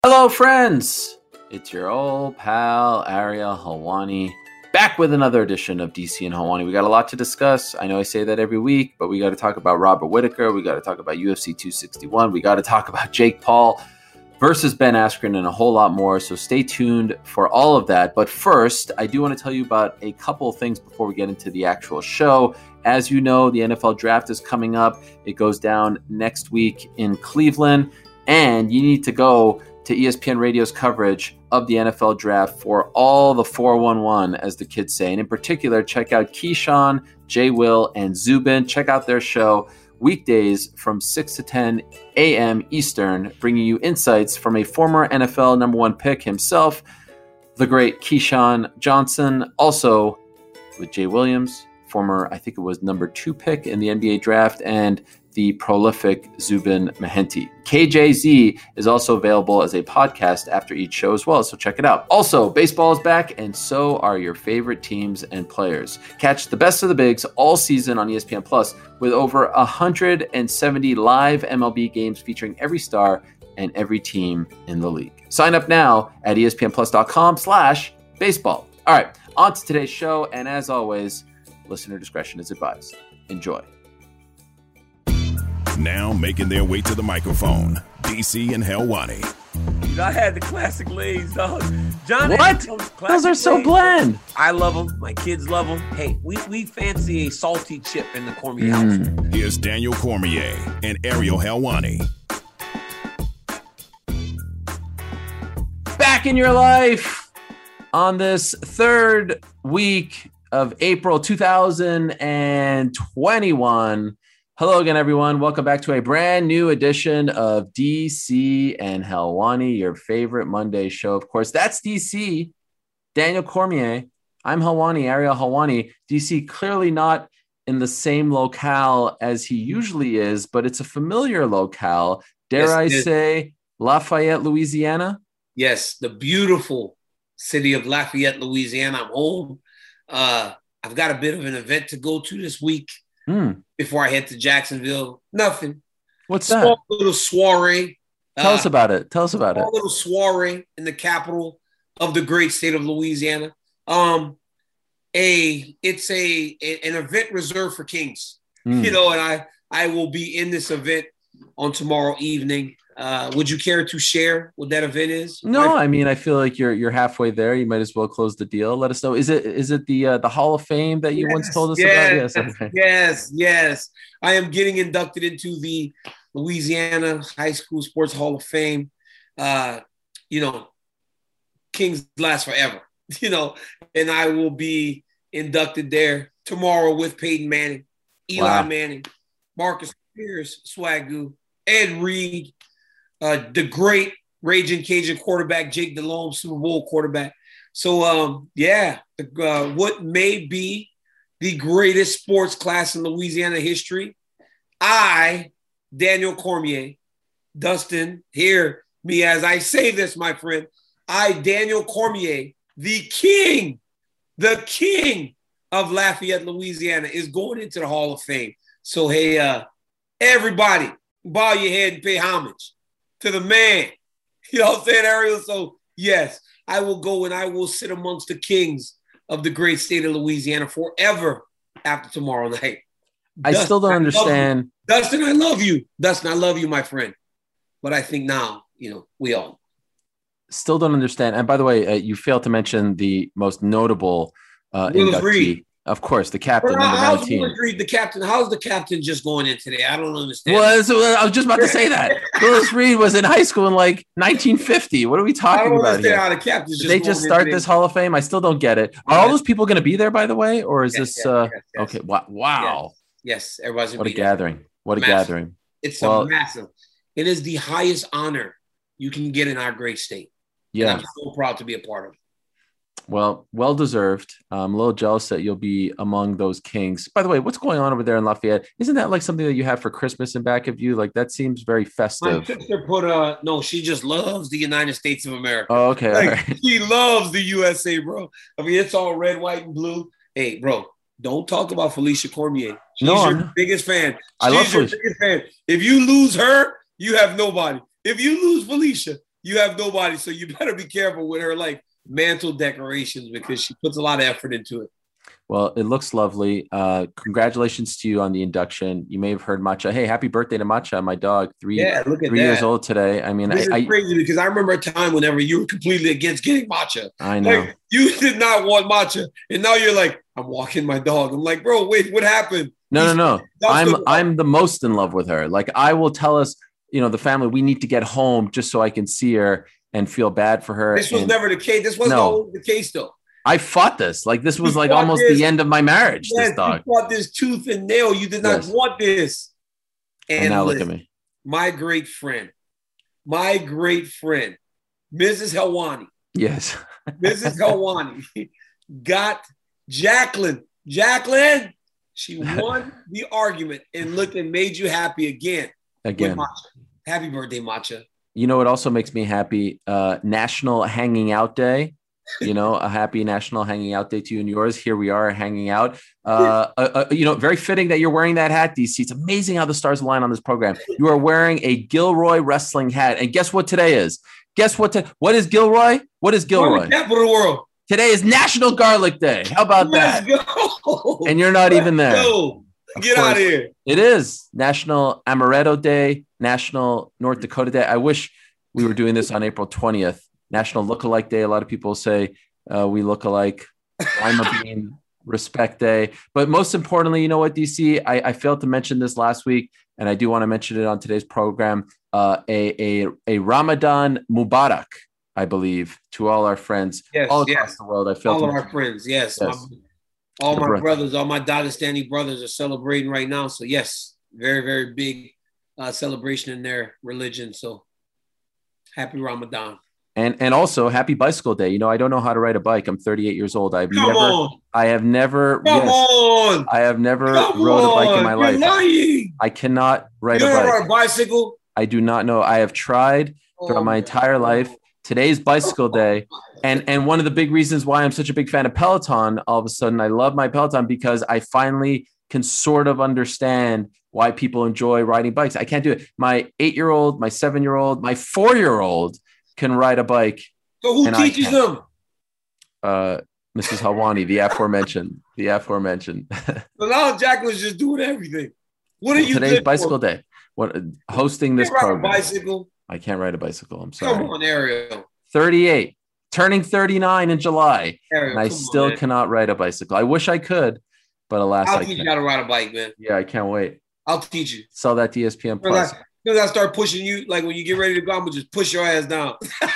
Hello, friends. It's your old pal, Ariel Helwani, back with another edition of DC and Helwani. We got a lot to discuss. I know I say that every week, but we got to talk about Robert Whittaker. We got to talk about UFC 261. We got to talk about Jake Paul versus Ben Askren and a whole lot more. So stay tuned for all of that. But first, I do want to tell you about a couple of things before we get into the actual show. As you know, the NFL draft is coming up. It goes down next week in Cleveland, and you need to go to ESPN Radio's coverage of the NFL draft for all the 411, as the kids say. And in particular, check out Keyshawn, Jay Will, and Zubin. Check out their show weekdays from 6 to 10 a.m. Eastern, bringing you insights from a former NFL number one pick himself, the great Keyshawn Johnson, also with Jay Williams, former, I think it was number 2 pick in the NBA draft, and the prolific Zubin Mehenti. KJZ is also available as a podcast after each show as well, so check it out. Also, baseball is back, and so are your favorite teams and players. Catch the best of the bigs all season on ESPN Plus with over 170 live MLB games featuring every star and every team in the league. Sign up now at espnplus.com/baseball. All right, on to today's show, and as always, listener discretion is advised. Enjoy. Now making their way to the microphone, DC and Helwani. You know, I had the classic lays, dog. John, what? Those are so bland. I love them. My kids love them. Hey, we fancy a salty chip in the Cormier house. Here's Daniel Cormier and Ariel Helwani. Back in your life on this third week of April 2021. Hello again, everyone. Welcome back to a brand new edition of DC and Helwani, your favorite Monday show. Of course, that's DC, Daniel Cormier. I'm Helwani, Ariel Helwani. DC clearly not in the same locale as he usually is, but it's a familiar locale. Dare I say Lafayette, Louisiana? Yes, the beautiful city of Lafayette, Louisiana. I'm home. I've got a bit of an event to go to this week. Before I head to Jacksonville. Nothing. What's that? Small little soiree. Tell us about it. Small little soiree in the capital of the great state of Louisiana. It's an event reserved for kings. You know, and I will be in this event on tomorrow evening. Would you care to share what that event is? No, I mean, I feel like you're halfway there. You might as well close the deal. Let us know. Is it the Hall of Fame that you once told us about? Yes. I am getting inducted into the Louisiana High School Sports Hall of Fame. You know, kings last forever. You know, and I will be inducted there tomorrow with Peyton Manning, Eli Manning, Marcus Pierce, Swagoo, Ed Reed. The great Raging Cajun quarterback, Jake Delhomme, Super Bowl quarterback. So, what may be the greatest sports class in Louisiana history, I, Daniel Cormier, Dustin, hear me as I say this, my friend, I, Daniel Cormier, the king of Lafayette, Louisiana, is going into the Hall of Fame. So, hey, everybody, bow your head and pay homage to the man. You know what I'm saying, Ariel? So, yes, I will go and I will sit amongst the kings of the great state of Louisiana forever after tomorrow night. I still don't understand. Dustin, I love you. Dustin, I love you, my friend. But I think now, you know, we all still don't understand. And by the way, you failed to mention the most notable inductee. Reed. Of course, the captain, number 19. The captain. How's the captain just going in today? I don't understand. Well, I was just about to say that. Willis Reed was in high school in like 1950. What are we talking about here? How the captain's just Did they just start this Hall of Fame? I still don't get it. Are all those people going to be there, by the way? Or is this okay? Wow. Yes, everybody's what a gathering. What a gathering. It's massive. It is the highest honor you can get in our great state. Yeah. And I'm so proud to be a part of it. Well deserved. I'm a little jealous that you'll be among those kings. By the way, what's going on over there in Lafayette? Isn't that like something that you have for Christmas in back of you? Like that seems very festive. My sister no, she just loves the United States of America. Oh, okay. Like, right. She loves the USA, bro. I mean, it's all red, white, and blue. Hey, bro, don't talk about Felicia Cormier. She's your biggest fan. I love Felicia. Biggest fan. If you lose her, you have nobody. If you lose Felicia, you have nobody. So you better be careful with her like mantle decorations because she puts a lot of effort into it. Well, it looks lovely. Congratulations to you on the induction. You may have heard Matcha. Hey, happy birthday to Matcha, my dog. Three years old today. I mean, this is crazy because I remember a time whenever you were completely against getting Matcha. I know. Like, you did not want Matcha. And now you're like, I'm walking my dog. I'm like, bro, wait, what happened? No. I'm the most in love with her. Like, I will tell us, the family, we need to get home just so I can see her and feel bad for her. This was never the case. This wasn't always the case, though. I fought this. Like, this was like almost the end of my marriage. Yes, this dog. You fought this tooth and nail. You did not want this. And now look at me. My great friend, Mrs. Helwani. Yes. Mrs. Helwani got Jacqueline. Jacqueline, she won the argument and looked and made you happy again. Happy birthday, Matcha. You know what also makes me happy? National Hanging Out Day. A happy National Hanging Out Day to you and yours. Here we are hanging out. Very fitting that you're wearing that hat, DC. It's amazing how the stars align on this program. You are wearing a Gilroy wrestling hat. And guess what today is? What is Gilroy? What is Gilroy? Capital of the world. Today is National Garlic Day. How about that? Go. And you're not even there. Get out of here. It is National Amaretto Day, National North Dakota Day. I wish we were doing this on April 20th. National Lookalike Day. A lot of people say we look alike. I'm a bean. Respect Day. But most importantly, you know what, DC? I failed to mention this last week, and I do want to mention it on today's program. A Ramadan Mubarak, I believe, to all our friends all across the world. All of our friends, yes. All my brothers, all my Dagestani brothers are celebrating right now. So, yes, very, very big celebration in their religion. So, happy Ramadan. And also happy bicycle day. I don't know how to ride a bike. I'm 38 years old. I have never rode a bike in my life. Lying. I cannot ride a bike. You ride a bicycle? I do not know. I have tried throughout my entire life. Today's bicycle day. And one of the big reasons why I'm such a big fan of Peloton, all of a sudden I love my Peloton because I finally can sort of understand why people enjoy riding bikes. I can't do it. My 8-year-old, my 7-year-old, my 4-year-old can ride a bike. So who teaches them? Mrs. Helwani, the aforementioned. So now Jacqueline's just doing everything. What are you today's bicycle day? Hosting this program. Ride a bicycle? I can't ride a bicycle. I'm sorry. Come on, Ariel. 38, turning 39 in July, Ariel, and I still cannot ride a bicycle. I wish I could, but alas, I can't. I'll teach you how to ride a bike, man. Yeah, I can't wait. I'll teach you. Sell that to ESPN Plus. As soon as I start pushing you, like when you get ready to go, I'm gonna just push your ass down.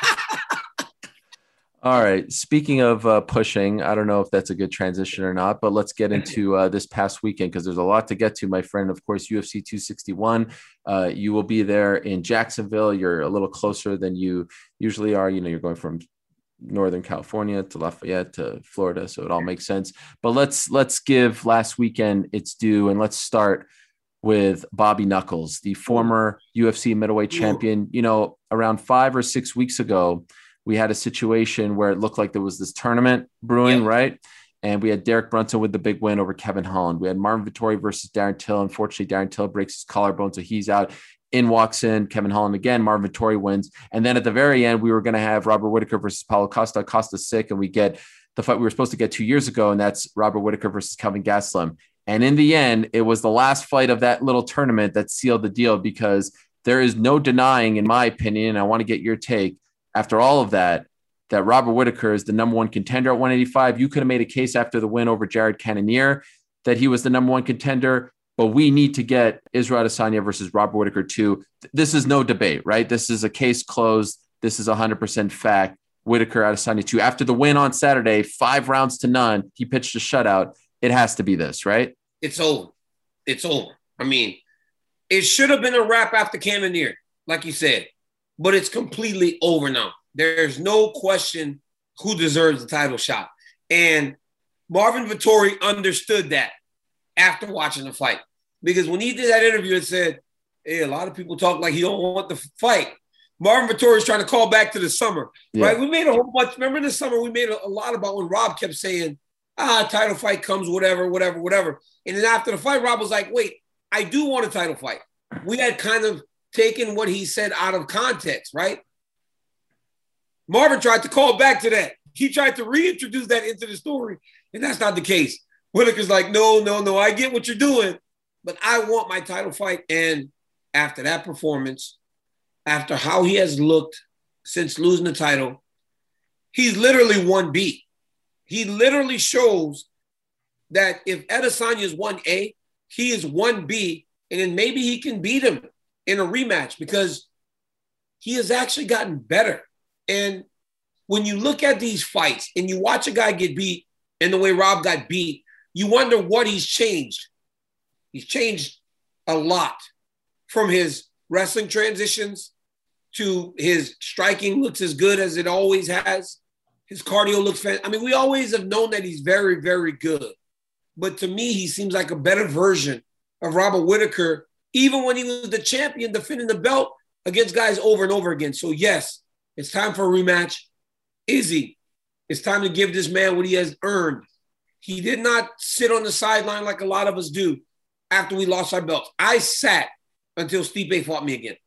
All right. Speaking of pushing, I don't know if that's a good transition or not, but let's get into this past weekend because there's a lot to get to, my friend. Of course, UFC 261. You will be there in Jacksonville. You're a little closer than you usually are. You're going from Northern California to Lafayette to Florida, so it all makes sense. But let's give last weekend its due, and let's start with Bobby Knuckles, the former UFC middleweight champion. Around 5 or 6 weeks ago, we had a situation where it looked like there was this tournament brewing, right? And we had Derek Brunson with the big win over Kevin Holland. We had Marvin Vettori versus Darren Till. Unfortunately, Darren Till breaks his collarbone, so he's out. In walks in Kevin Holland again. Marvin Vettori wins. And then at the very end, we were going to have Robert Whittaker versus Paulo Costa. Costa's sick, and we get the fight we were supposed to get 2 years ago, and that's Robert Whittaker versus Kelvin Gastelum. And in the end, it was the last fight of that little tournament that sealed the deal because there is no denying, in my opinion, and I want to get your take, after all of that Robert Whittaker is the number one contender at 185. You could have made a case after the win over Jared Cannonier that he was the number one contender, but we need to get Israel Adesanya versus Robert Whittaker too. This is no debate, right? This is a case closed. This is 100% fact. Whittaker Adesanya too. After the win on Saturday, 5 rounds to none, he pitched a shutout. It has to be this, right? It's over. I mean, it should have been a wrap after Cannonier, like you said, but it's completely over now. There's no question who deserves the title shot. And Marvin Vettori understood that after watching the fight. Because when he did that interview, it said, hey, a lot of people talk like he don't want the fight. Marvin Vettori is trying to call back to the summer, right? We made a whole bunch. Remember in the summer, we made a lot about when Rob kept saying, title fight comes, whatever. And then after the fight, Rob was like, wait, I do want a title fight. We had kind of taken what he said out of context, right? Marvin tried to call back to that. He tried to reintroduce that into the story, and that's not the case. Whitaker's like, no, I get what you're doing, but I want my title fight. And after that performance, after how he has looked since losing the title, he's literally 1B. He literally shows that if Adesanya is 1A, he is 1B, and then maybe he can beat him in a rematch because he has actually gotten better. And when you look at these fights and you watch a guy get beat and the way Rob got beat, you wonder what he's changed. He's changed a lot, from his wrestling transitions to his striking looks as good as it always has. His cardio looks fantastic. I mean, we always have known that he's very, very good. But to me, he seems like a better version of Robert Whitaker, even when he was the champion defending the belt against guys over and over again. So yes, it's time for a rematch. Izzy, it's time to give this man what he has earned. He did not sit on the sideline like a lot of us do after we lost our belts. I sat until Stipe fought me again.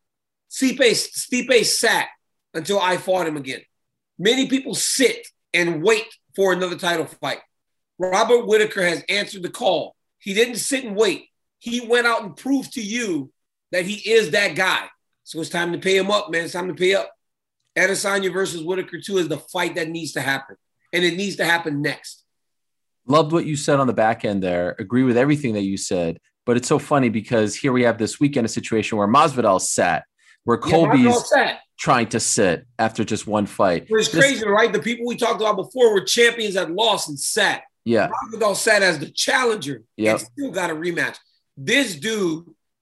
Stipe sat until I fought him again. Many people sit and wait for another title fight. Robert Whitaker has answered the call. He didn't sit and wait. He went out and proved to you that he is that guy. So it's time to pay him up, man. It's time to pay up. Adesanya versus Whitaker 2 is the fight that needs to happen. And it needs to happen next. Loved what you said on the back end there. Agree with everything that you said. But it's so funny because here we have this weekend a situation where Masvidal sat, where Colby's trying to sit after just one fight. It's crazy, right? The people we talked about before were champions that lost and sat. Yeah. Masvidal sat as the challenger and still got a rematch. This dude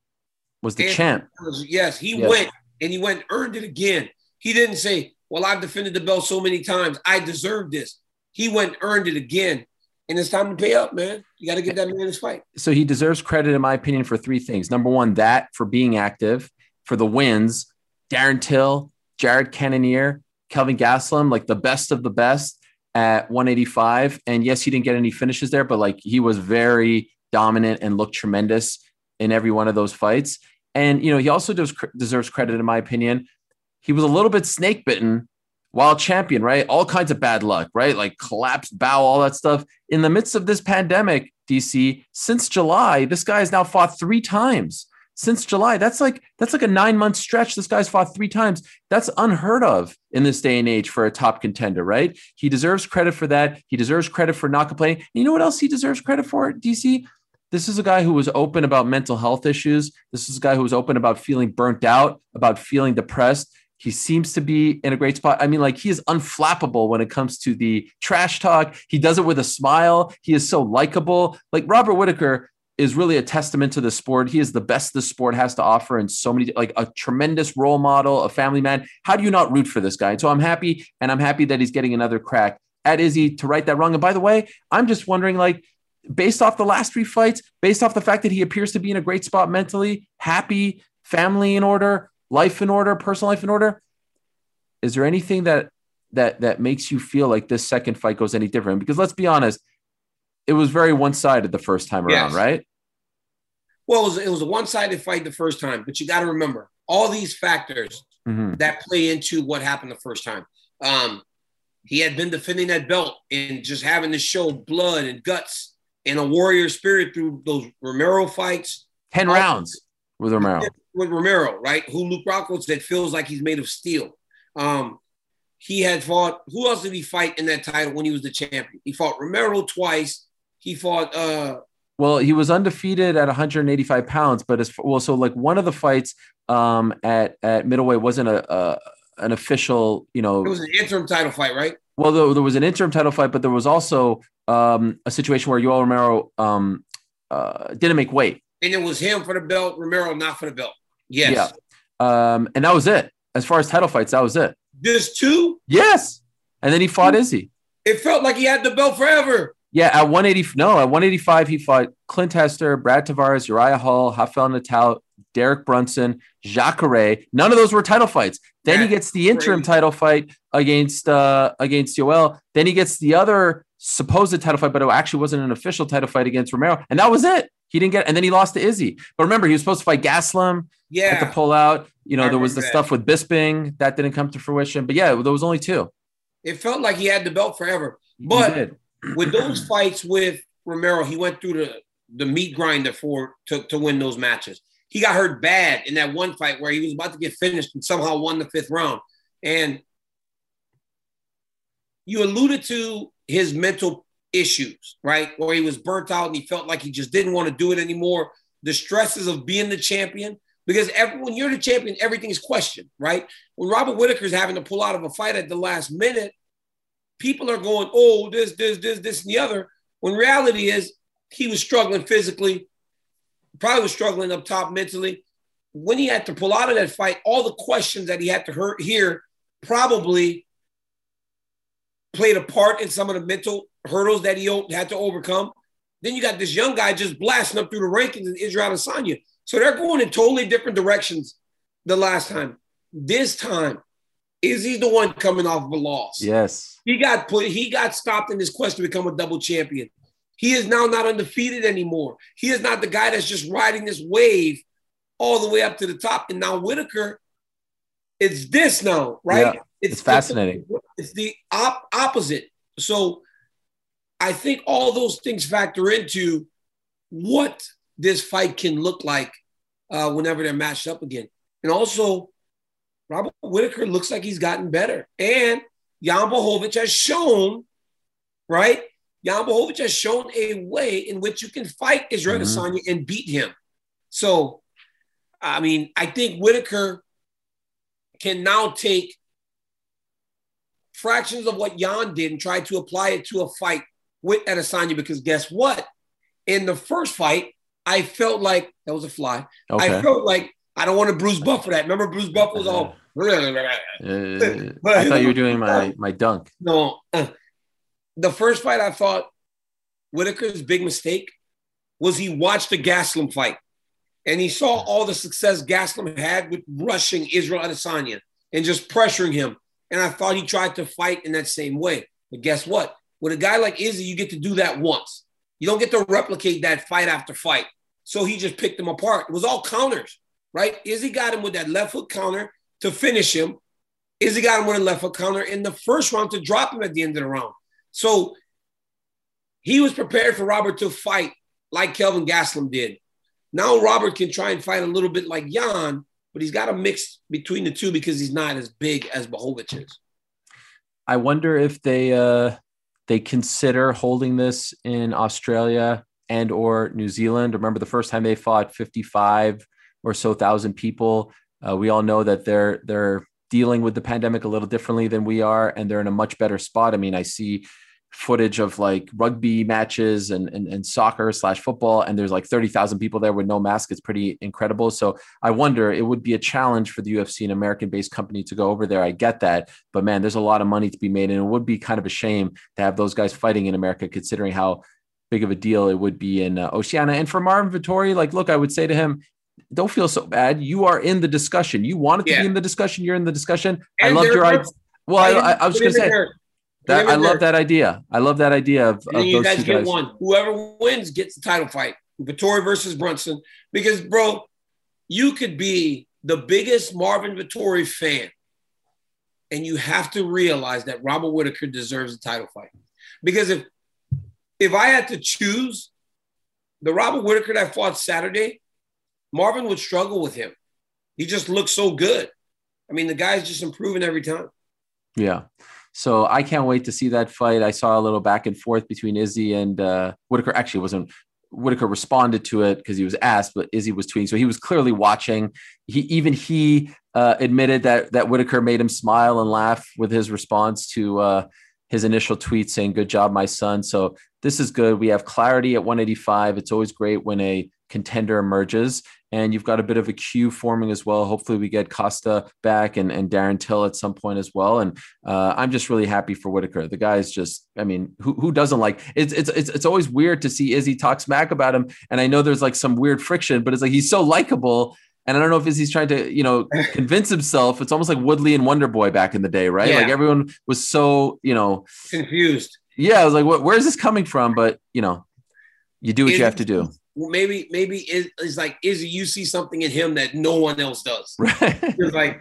was the champ. Yes, he went and he went and earned it again. He didn't say, well, I've defended the belt so many times, I deserve this. He went and earned it again. And it's time to pay up, man. You got to give that man his fight. So he deserves credit, in my opinion, for three things. Number one, that for being active, for the wins, Darren Till, Jared Cannonier, Kelvin Gastelum, like the best of the best at 185. And yes, he didn't get any finishes there, but like he was very dominant and looked tremendous in every one of those fights. And, you know, he also deserves credit, in my opinion. He was a little bit snake bitten while champion, right? All kinds of bad luck, right? Like collapsed bow, all that stuff. In the midst of this pandemic, DC, since July, this guy has now fought 3 times. Since July, that's like a 9-month stretch. This guy's fought 3 times. That's unheard of in this day and age for a top contender, right? He deserves credit for that. He deserves credit for not complaining. And you know what else he deserves credit for, DC? This is a guy who was open about mental health issues. This is a guy who was open about feeling burnt out, about feeling depressed. He seems to be in a great spot. I mean, like, he is unflappable when it comes to the trash talk. He does it with a smile. He is so likable. Like, Robert Whitaker is really a testament to the sport. He is the best the sport has to offer in so many, like a tremendous role model, a family man. How do you not root for this guy? And so I'm happy, and I'm happy that he's getting another crack at Izzy to right that wrong. And by the way, I'm just wondering, like, based off the last 3 fights, based off the fact that he appears to be in a great spot mentally, happy, family in order, life in order, personal life in order, is there anything that makes you feel like this second fight goes any different? Because let's be honest, it was very one-sided the first time around, right? Well, it was a one-sided fight the first time, but you got to remember all these factors that play into what happened the first time. He had been defending that belt and just having to show blood and guts and a warrior spirit through those Romero fights. 10 rounds with Romero. With Romero, right? Who Luke Rockhold said feels like he's made of steel. He had fought, who else did he fight in that title when he was the champion? He fought Romero twice. He fought well, he was undefeated at 185 pounds, but so like one of the fights at middleweight wasn't an official, you know. It was an interim title fight, right? Well, there was an interim title fight, but there was also a situation where Yoel Romero didn't make weight. And it was him for the belt, Romero not for the belt. Yes. Yeah. And that was it. As far as title fights, that was it. Just 2? Yes. And then he fought Izzy. It felt like he had the belt forever. Yeah, at 185, he fought Clint Hester, Brad Tavares, Uriah Hall, Rafael Natal, Derek Brunson, Jacare. None of those were title fights. Then he gets the interim title fight against Yoel. Then he gets the other supposed title fight, but it actually wasn't an official title fight against Romero. And that was it. He didn't get, and then he lost to Izzy. But remember, he was supposed to fight Gastelum. had to Yeah. pull out. You know, I there was the remember that. stuff with Bisping that didn't come to fruition. But yeah, there was only 2. It felt like he had the belt forever. He But did. with those fights with Romero, he went through the meat grinder to win those matches. He got hurt bad in that one fight where he was about to get finished and somehow won the 5th round. And you alluded to his mental issues, right? Where he was burnt out and he felt like he just didn't want to do it anymore. The stresses of being the champion, because when you're the champion, everything is questioned, right? When Robert Whittaker's having to pull out of a fight at the last minute, people are going, oh, this, and the other. When reality is he was struggling physically, probably was struggling up top mentally. When he had to pull out of that fight, all the questions that he had to hear probably played a part in some of the mental hurdles that he had to overcome. Then you got this young guy just blasting up through the rankings in Israel Adesanya. So they're going in totally different directions the last time. This time, Izzy's the one coming off of a loss. Yes. He got stopped in his quest to become a double champion. He is now not undefeated anymore. He is not the guy that's just riding this wave all the way up to the top. And now Whittaker, it's this now, right? Yeah, it's fascinating. It's the opposite. So I think all those things factor into what this fight can look like whenever they're matched up again. And also, Robert Whittaker looks like he's gotten better. And Jan Blachowicz has shown, right? Jan Blachowicz has shown a way in which you can fight Israel Adesanya and beat him. So, I mean, I think Whittaker can now take fractions of what Jan did and try to apply it to a fight with Adesanya, because guess what? In the first fight, I felt like that was a fly. Okay. I felt like I don't want to Bruce Buffer that. Remember Bruce Buffer was all I thought you were doing my dunk. No. The first fight, I thought Whittaker's big mistake was he watched the Gastelum fight and he saw all the success Gastelum had with rushing Israel Adesanya and just pressuring him. And I thought he tried to fight in that same way. But guess what? With a guy like Izzy, you get to do that once. You don't get to replicate that fight after fight. So he just picked him apart. It was all counters, right? Izzy got him with that left hook counter to finish him. Izzy got him with a left hook counter in the first round to drop him at the end of the round. So he was prepared for Robert to fight like Kelvin Gastelum did. Now Robert can try and fight a little bit like Jan, but he's got a mix between the two because he's not as big as Blachowicz is. I wonder if they consider holding this in Australia and or New Zealand. Remember the first time they fought 55 or so thousand people. We all know that they're dealing with the pandemic a little differently than we are, and they're in a much better spot. I mean, I see footage of like rugby matches and soccer / football, and there's like 30,000 people there with no mask. It's pretty incredible. So I wonder, it would be a challenge for the UFC, an American-based company, to go over there. I get that, but man, there's a lot of money to be made, and it would be kind of a shame to have those guys fighting in America, considering how big of a deal it would be in Oceania. And for Marvin Vettori, like, look, I would say to him, don't feel so bad. You are in the discussion. You wanted to be in the discussion. You're in the discussion. And I loved your idea. Well, I was going to say that. I love that idea. I love that idea of you those guys two get guys. one. Whoever wins gets the title fight. Vettori versus Brunson. Because, bro, you could be the biggest Marvin Vettori fan, and you have to realize that Robert Whittaker deserves a title fight. Because if I had to choose the Robert Whittaker that fought Saturday, Marvin would struggle with him. He just looks so good. I mean, the guy's just improving every time. Yeah. So I can't wait to see that fight. I saw a little back and forth between Izzy and Whittaker. Actually, Whittaker responded to it because he was asked, but Izzy was tweeting. So he was clearly watching. He admitted that Whittaker made him smile and laugh with his response to his initial tweet saying, "Good job, my son." So this is good. We have clarity at 185. It's always great when a contender emerges, and you've got a bit of a queue forming as well. Hopefully we get Costa back and Darren Till at some point as well. And I'm just really happy for Whittaker. The guy's just, I mean, who doesn't like it's always weird to see Izzy talk smack about him. And I know there's like some weird friction, but it's like, he's so likable. And I don't know if Izzy's trying to, convince himself. It's almost like Woodley and Wonder Boy back in the day, right? Yeah. Like everyone was so, confused. Yeah. I was like, where is this coming from? But, you do what you have to do. maybe it's like Izzy, you see something in him that no one else does. Right. It's like,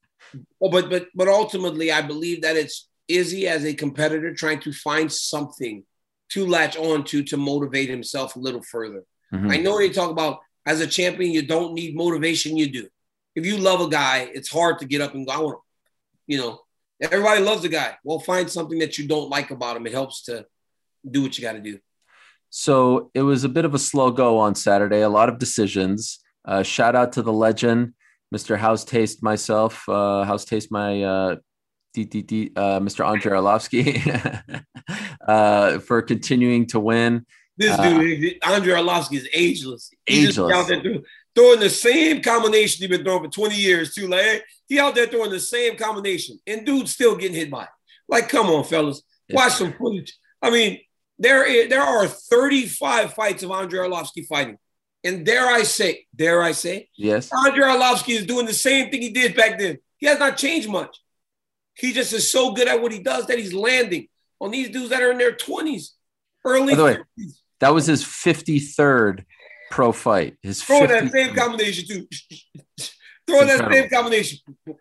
but ultimately, I believe that it's Izzy as a competitor trying to find something to latch on to motivate himself a little further. Mm-hmm. I know they talk about as a champion, you don't need motivation. You do. If you love a guy, it's hard to get up and go, I want him. You know, everybody loves a guy. Well, find something that you don't like about him. It helps to do what you got to do. So it was a bit of a slow go on Saturday, a lot of decisions. Shout out to the legend, Mr. House Taste myself, House Taste my Mr. Andre Arlovsky for continuing to win. This dude, Andre Arlovsky, is ageless. He's just out there throwing the same combination he's been throwing for 20 years too. Like, he out there throwing the same combination, and dude's still getting hit by it. Like, come on, fellas, watch some footage. I mean, there are 35 fights of Andre Arlovsky fighting, and dare I say, yes, Andre Arlovsky is doing the same thing he did back then. He has not changed much. He just is so good at what he does that he's landing on these dudes that are in their 20s, early 30s. That was his 53rd pro fight. His throwing that same combination too. Throwing that same combination.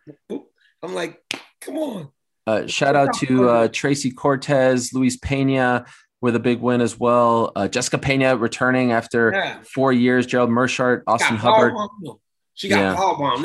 I'm like, come on. Shout out to Tracy Cortez, Luis Pena with a big win as well. Jessica Pena returning after 4 years. Gerald Mershart, Austin Hubbard. She got powerbombed.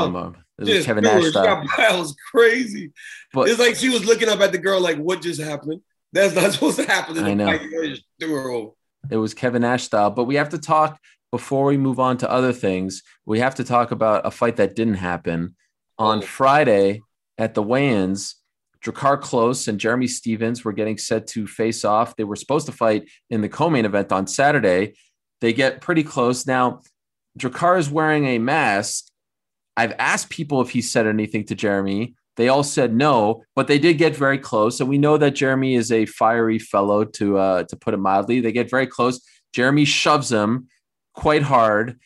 It was Kevin Nash. That was crazy. But it's like she was looking up at the girl like, what just happened? That's not supposed to happen. I know. Just threw her over. It was Kevin Nash style. But we have to talk, before we move on to other things, we have to talk about a fight that didn't happen. On Friday at the weigh-ins, Drakkar Klose and Jeremy Stephens were getting set to face off. They were supposed to fight in the co-main event on Saturday. They get pretty close. Now, Drakkar is wearing a mask. I've asked people if he said anything to Jeremy. They all said no, but they did get very close. And we know that Jeremy is a fiery fellow, to put it mildly. They get very close. Jeremy shoves him quite hard.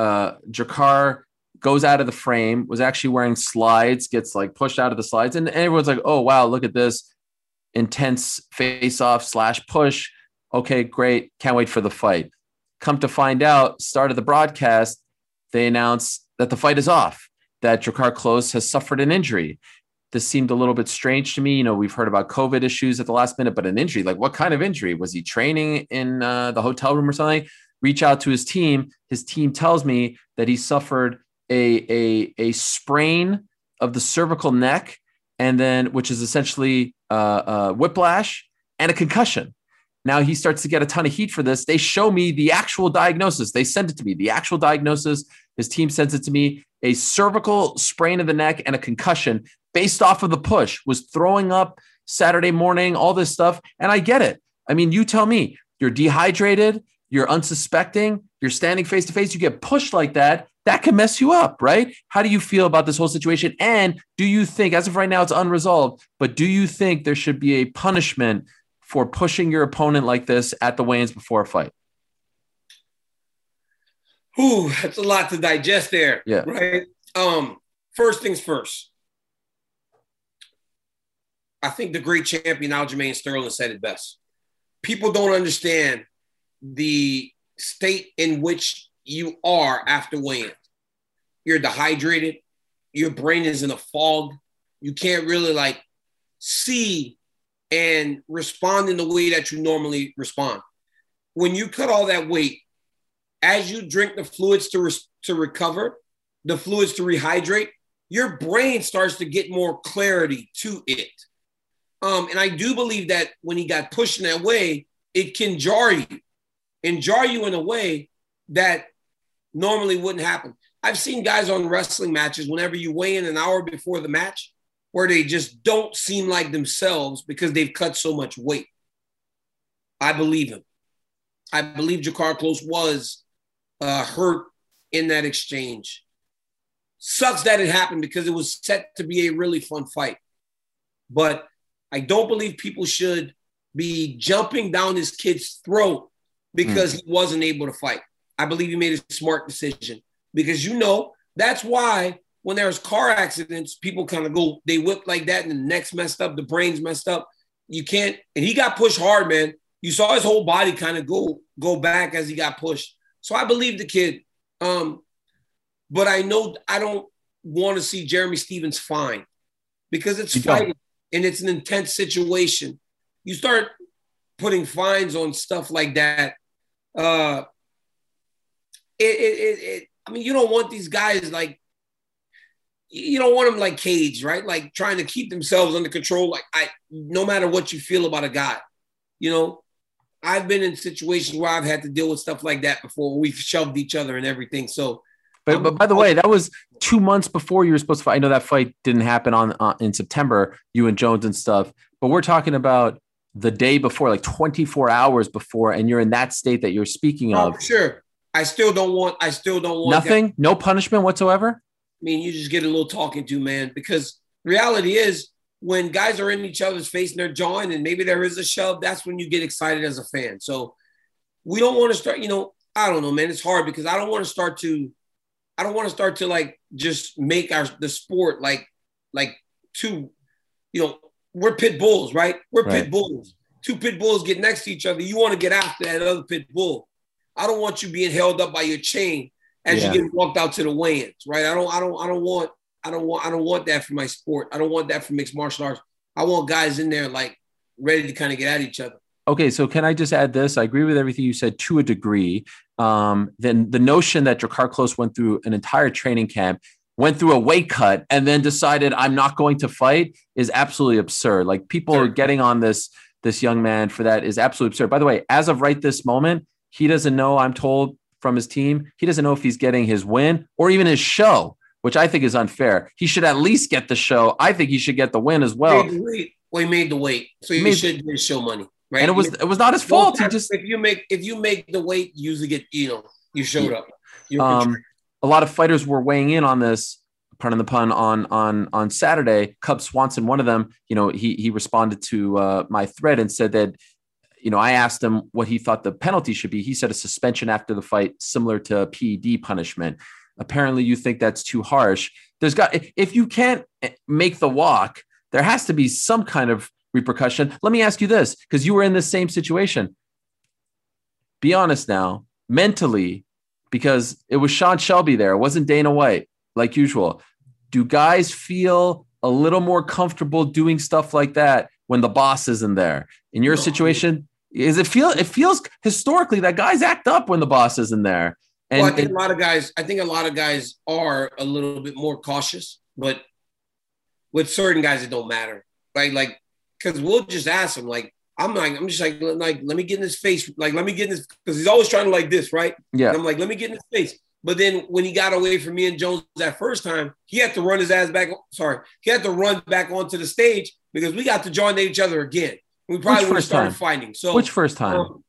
Drakkar goes out of the frame, was actually wearing slides, gets like pushed out of the slides. And everyone's like, oh, wow, look at this intense face-off / push. Okay, great. Can't wait for the fight. Come to find out, start of the broadcast, they announce that the fight is off, that Drakkar Klose has suffered an injury. This seemed a little bit strange to me. You know, we've heard about COVID issues at the last minute, but an injury, like what kind of injury? Was he training in the hotel room or something? Reach out to his team. His team tells me that he suffered a sprain of the cervical neck, and then, which is essentially whiplash and a concussion. Now he starts to get a ton of heat for this. They show me the actual diagnosis. They send it to me, the actual diagnosis. His team sends it to me. A cervical sprain of the neck and a concussion based off of the push, was throwing up Saturday morning, all this stuff. And I get it. I mean, you tell me, you're dehydrated, you're unsuspecting, you're standing face to face, you get pushed like that. That can mess you up, right? How do you feel about this whole situation? And do you think, as of right now, it's unresolved, but do you think there should be a punishment for pushing your opponent like this at the weigh-ins before a fight? Ooh, that's a lot to digest there. Yeah. Right. First things first. I think the great champion Aljamain Sterling said it best. People don't understand the state in which you are after weigh-in. You're dehydrated. Your brain is in a fog. You can't really see and respond in the way that you normally respond. When you cut all that weight, as you drink the fluids to recover, the fluids to rehydrate, your brain starts to get more clarity to it. And I do believe that when he got pushed in that way, it can jar you in a way that normally wouldn't happen. I've seen guys on wrestling matches, whenever you weigh in an hour before the match, where they just don't seem like themselves because they've cut so much weight. I believe him. I believe Drakkar Klose was hurt in that exchange. Sucks that it happened because it was set to be a really fun fight. But I don't believe people should be jumping down his kid's throat because he wasn't able to fight. I believe he made a smart decision because, that's why when there's car accidents, people kind of go, they whip like that and the neck's messed up, the brain's messed up. You can't, and he got pushed hard, man. You saw his whole body kind of go back as he got pushed. So I believe the kid. But I know I don't want to see Jeremy Stephens fined because it's fighting and it's an intense situation. You start putting fines on stuff like that. I mean, you don't want these guys like, you don't want them like caged, right? Like trying to keep themselves under control. Like no matter what you feel about a guy, I've been in situations where I've had to deal with stuff like that before. We've shoved each other and everything. So, but by the way, that was 2 months before you were supposed to fight. I know that fight didn't happen in September, you and Jones and stuff, but we're talking about the day before, like 24 hours before, and you're in that state that you're speaking of. For sure. I still don't want nothing, that. No punishment whatsoever. I mean, you just get a little talking to, man, because reality is when guys are in each other's face and they're jawing and maybe there is a shove, that's when you get excited as a fan. So we don't want to start, I don't know, man. It's hard because I don't want to start to like just make the sport like two, we're pit bulls, right? We're pit bulls. Two pit bulls get next to each other. You want to get after that other pit bull. I don't want you being held up by your chain as you get walked out to the weigh-ins, right? I don't want that for my sport. I don't want that for mixed martial arts. I want guys in there like ready to kind of get at each other. Okay, so can I just add this? I agree with everything you said to a degree. Then the notion that Drakkar Klose went through an entire training camp, went through a weight cut, and then decided I'm not going to fight is absolutely absurd. Like people are getting on this young man for that is absolutely absurd. By the way, as of right this moment, he doesn't know, I'm told from his team, he doesn't know if he's getting his win or even his show, which I think is unfair. He should at least get the show. I think he should get the win as well. He made the weight. So he should get his show money. Right? And it was not his fault. He just if you make the weight, you usually get, you showed up. A lot of fighters were weighing in on this, pardon the pun, on Saturday. Cub Swanson, one of them, he responded to my thread and said that, I asked him what he thought the penalty should be. He said a suspension after the fight, similar to PED punishment. Apparently you think that's too harsh. If you can't make the walk, there has to be some kind of repercussion. Let me ask you this, because you were in this same situation. Be honest now, mentally, because it was Sean Shelby there. It wasn't Dana White, like usual. Do guys feel a little more comfortable doing stuff like that when the boss isn't there? In your situation, it feels historically that guys act up when the boss isn't there. And I think a lot of guys are a little bit more cautious, but with certain guys, it don't matter. Right? Like, because we'll just ask him, like, I'm just like, let me get in his face. Like, let me get in his, because he's always trying to like this, right? Yeah. And I'm like, let me get in his face. But then when he got away from me and Jones that first time, he had to run his ass back. Sorry. He had to run back onto the stage because we got to join each other again. We probably would have started fighting. So which first time?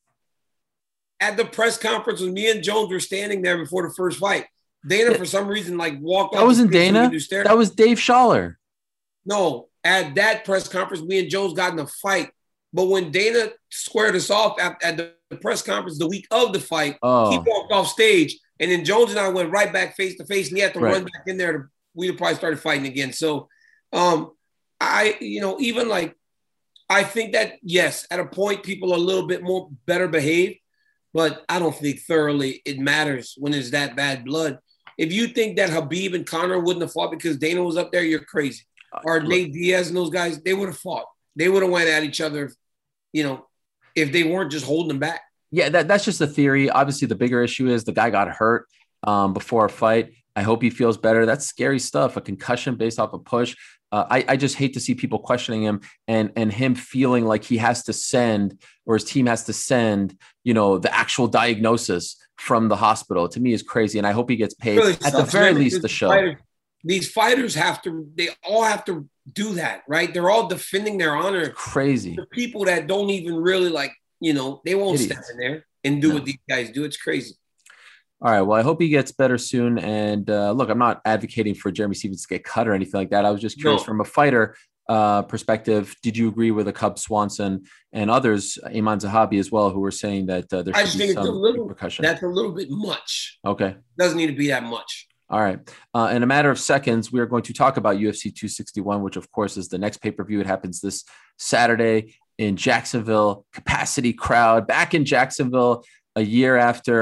At the press conference when me and Jones were standing there before the first fight, Dana, for some reason, like walked off. That wasn't Dana. That was Dave Schaller. No, at that press conference, me and Jones got in a fight. But when Dana squared us off at the press conference the week of the fight, he walked off stage. And then Jones and I went right back face to face, and he had to run back in there. We'd probably started fighting again. So, I think that, yes, at a point, people are a little bit more better behaved, but I don't think thoroughly it matters when it's that bad blood. If you think that Khabib and Conor wouldn't have fought because Dana was up there, you're crazy. Or Nate Diaz and those guys, they would have fought. They would have went at each other, if they weren't just holding them back. Yeah, that's just a theory. Obviously, the bigger issue is the guy got hurt before a fight. I hope he feels better. That's scary stuff. A concussion based off a push. I just hate to see people questioning him and him feeling like he has to send, or his team has to send, the actual diagnosis from the hospital. To me, is crazy, and I hope he gets paid really at the very least. The show. These fighters they all have to do that, right? They're all defending their honor. It's crazy. The people that don't even really they won't step in there and do what these guys do. It's crazy. All right. Well, I hope he gets better soon. And look, I'm not advocating for Jeremy Stephens to get cut or anything like that. I was just curious from a fighter perspective. Did you agree with the Cub Swanson and others, Iman Zahabi as well, who were saying that there should be some repercussion? That's a little bit much. Okay. Doesn't need to be that much. All right. In a matter of seconds, we are going to talk about UFC 261, which, of course, is the next pay-per-view. It happens this Saturday in Jacksonville. Capacity crowd back in Jacksonville a year after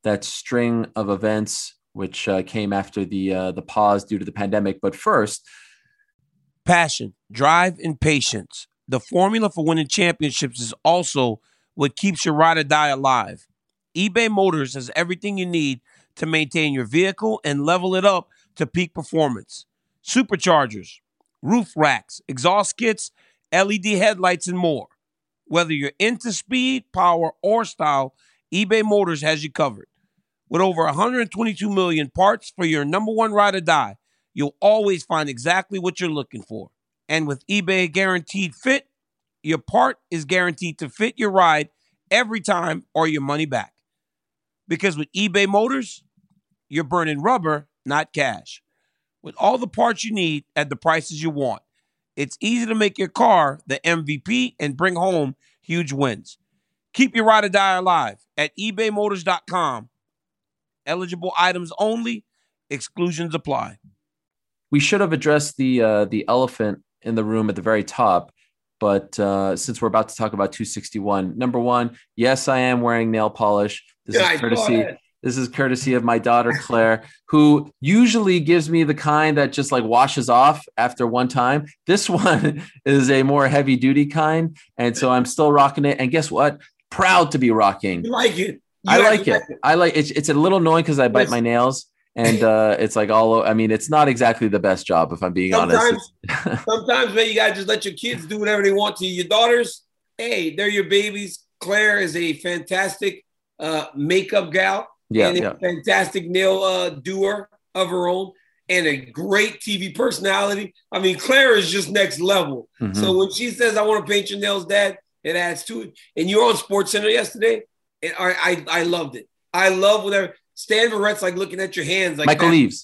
that string of events which came after the pause due to the pandemic. But first, passion, drive, and patience. The formula for winning championships is also what keeps your ride or die alive. eBay Motors has everything you need to maintain your vehicle and level it up to peak performance. Superchargers, roof racks, exhaust kits, LED headlights, and more. Whether you're into speed, power, or style, eBay Motors has you covered. With over 122 million parts for your number one ride or die, you'll always find exactly what you're looking for. And with eBay Guaranteed Fit, your part is guaranteed to fit your ride every time or your money back. Because with eBay Motors, you're burning rubber, not cash. With all the parts you need at the prices you want, it's easy to make your car the MVP and bring home huge wins. Keep your ride or die alive at ebaymotors.com. Eligible items only. Exclusions apply. we should have addressed the elephant in the room at the very top. But since we're about to talk about 261, number one, yes, I am wearing nail polish. This is courtesy of my daughter, Claire, who usually gives me the kind that just like washes off after one time. This one is a more heavy duty kind. And so I'm still rocking it. And guess what? Proud to be rocking. You like it. I like it. I like it. It's a little annoying because I bite my nails. And it's like I mean, it's not exactly the best job, if I'm being honest. Sometimes, man, you got to just let your kids do whatever they want to you. Your daughters, hey, they're your babies. Claire is a fantastic makeup gal. And a fantastic nail doer of her own and a great TV personality. I mean, Claire is just next level. Mm-hmm. So when she says, I want to paint your nails, Dad, it adds to it. And you were on Sports Center yesterday. And I loved it. I love whatever. Stan Verrett's like looking at your hands. Like Michael Leaves.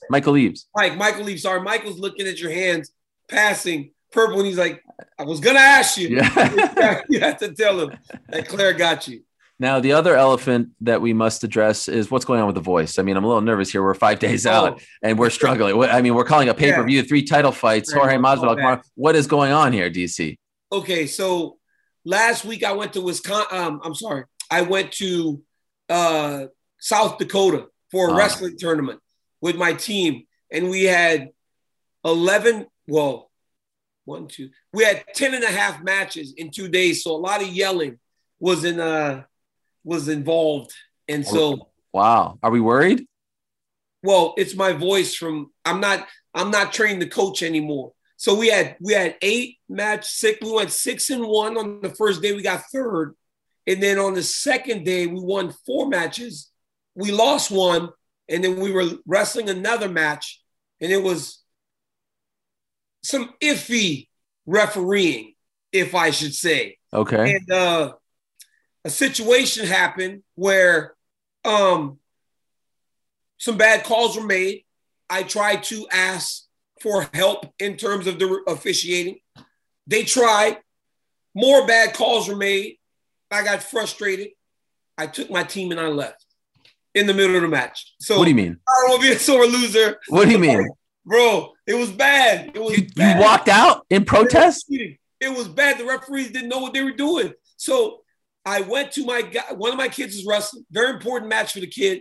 Sorry, Michael's looking at your hands, passing purple. And he's like, I was going to ask you. Yeah. You have to tell him that Claire got you. Now, the other elephant that we must address is what's going on with The Voice. I mean, I'm a little nervous here. We're 5 days out and we're struggling. I mean, we're calling a pay-per-view, 3 title fights, Jorge Masvidal. What is going on here, DC? Okay, so last week I went to Wisconsin. I went to South Dakota for a wrestling tournament with my team. And we had 10 and a half matches in 2 days. So a lot of yelling was involved. And so wow. Are we worried? Well, it's my voice I'm not trained to coach anymore. So we had 8 match 6. We went 6-1 on the first day. We got third. And then on the second day, we won 4 matches. We lost 1. And then we were wrestling another match. And it was some iffy refereeing, if I should say. Okay. And a situation happened where some bad calls were made. I tried to ask for help in terms of the officiating. They tried. More bad calls were made. I got frustrated. I took my team and I left in the middle of the match. So what do you mean? I don't want to be a sore loser. What do you mean? Bro, it was bad. It was bad. You walked out in protest? It was bad. The referees didn't know what they were doing. So I went to one of my kids is wrestling, very important match for the kid.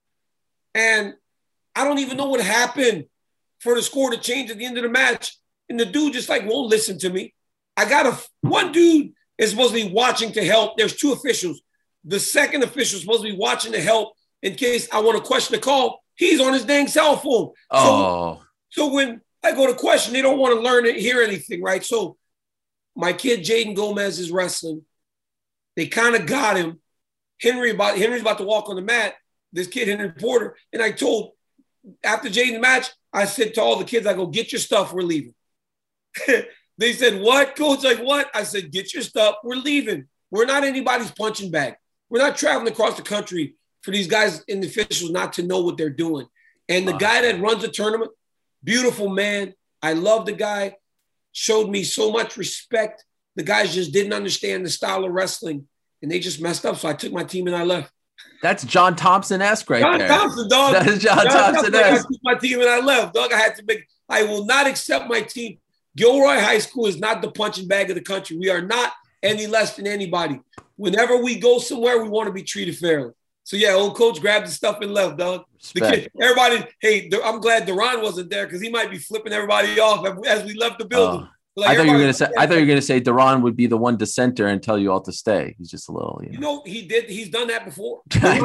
And I don't even know what happened for the score to change at the end of the match. And the dude just like won't listen to me. One dude is supposed to be watching to help. There's 2 officials. The second official is supposed to be watching to help in case I want to question the call. He's on his dang cell phone. So when I go to question, they don't want to learn and hear anything, right? So my kid, Jaden Gomez, is wrestling. They kind of got him. Henry's about to walk on the mat, this kid, Henry Porter. And I told, after Jaden's match, I said to all the kids, I go, get your stuff, we're leaving. They said, what, coach? Like, what? I said, get your stuff, we're leaving. We're not anybody's punching bag. We're not traveling across the country for these guys and the officials not to know what they're doing. And the guy that runs the tournament, beautiful man. I love the guy, showed me so much respect. The guys just didn't understand the style of wrestling, and they just messed up. So I took my team and I left. That's John Thompson-esque right there. John Thompson, dog. That is John Thompson-esque. I took my team and I left, dog. I will not accept my team. Gilroy High School is not the punching bag of the country. We are not any less than anybody. Whenever we go somewhere, we want to be treated fairly. So yeah, old coach grabbed the stuff and left, dog. The kid, everybody, hey, I'm glad Duran wasn't there because he might be flipping everybody off as we left the building. Like I thought you were gonna say Duran would be the one dissenter and tell you all to stay. He's just a little, you know, he did. He's done that before. Duran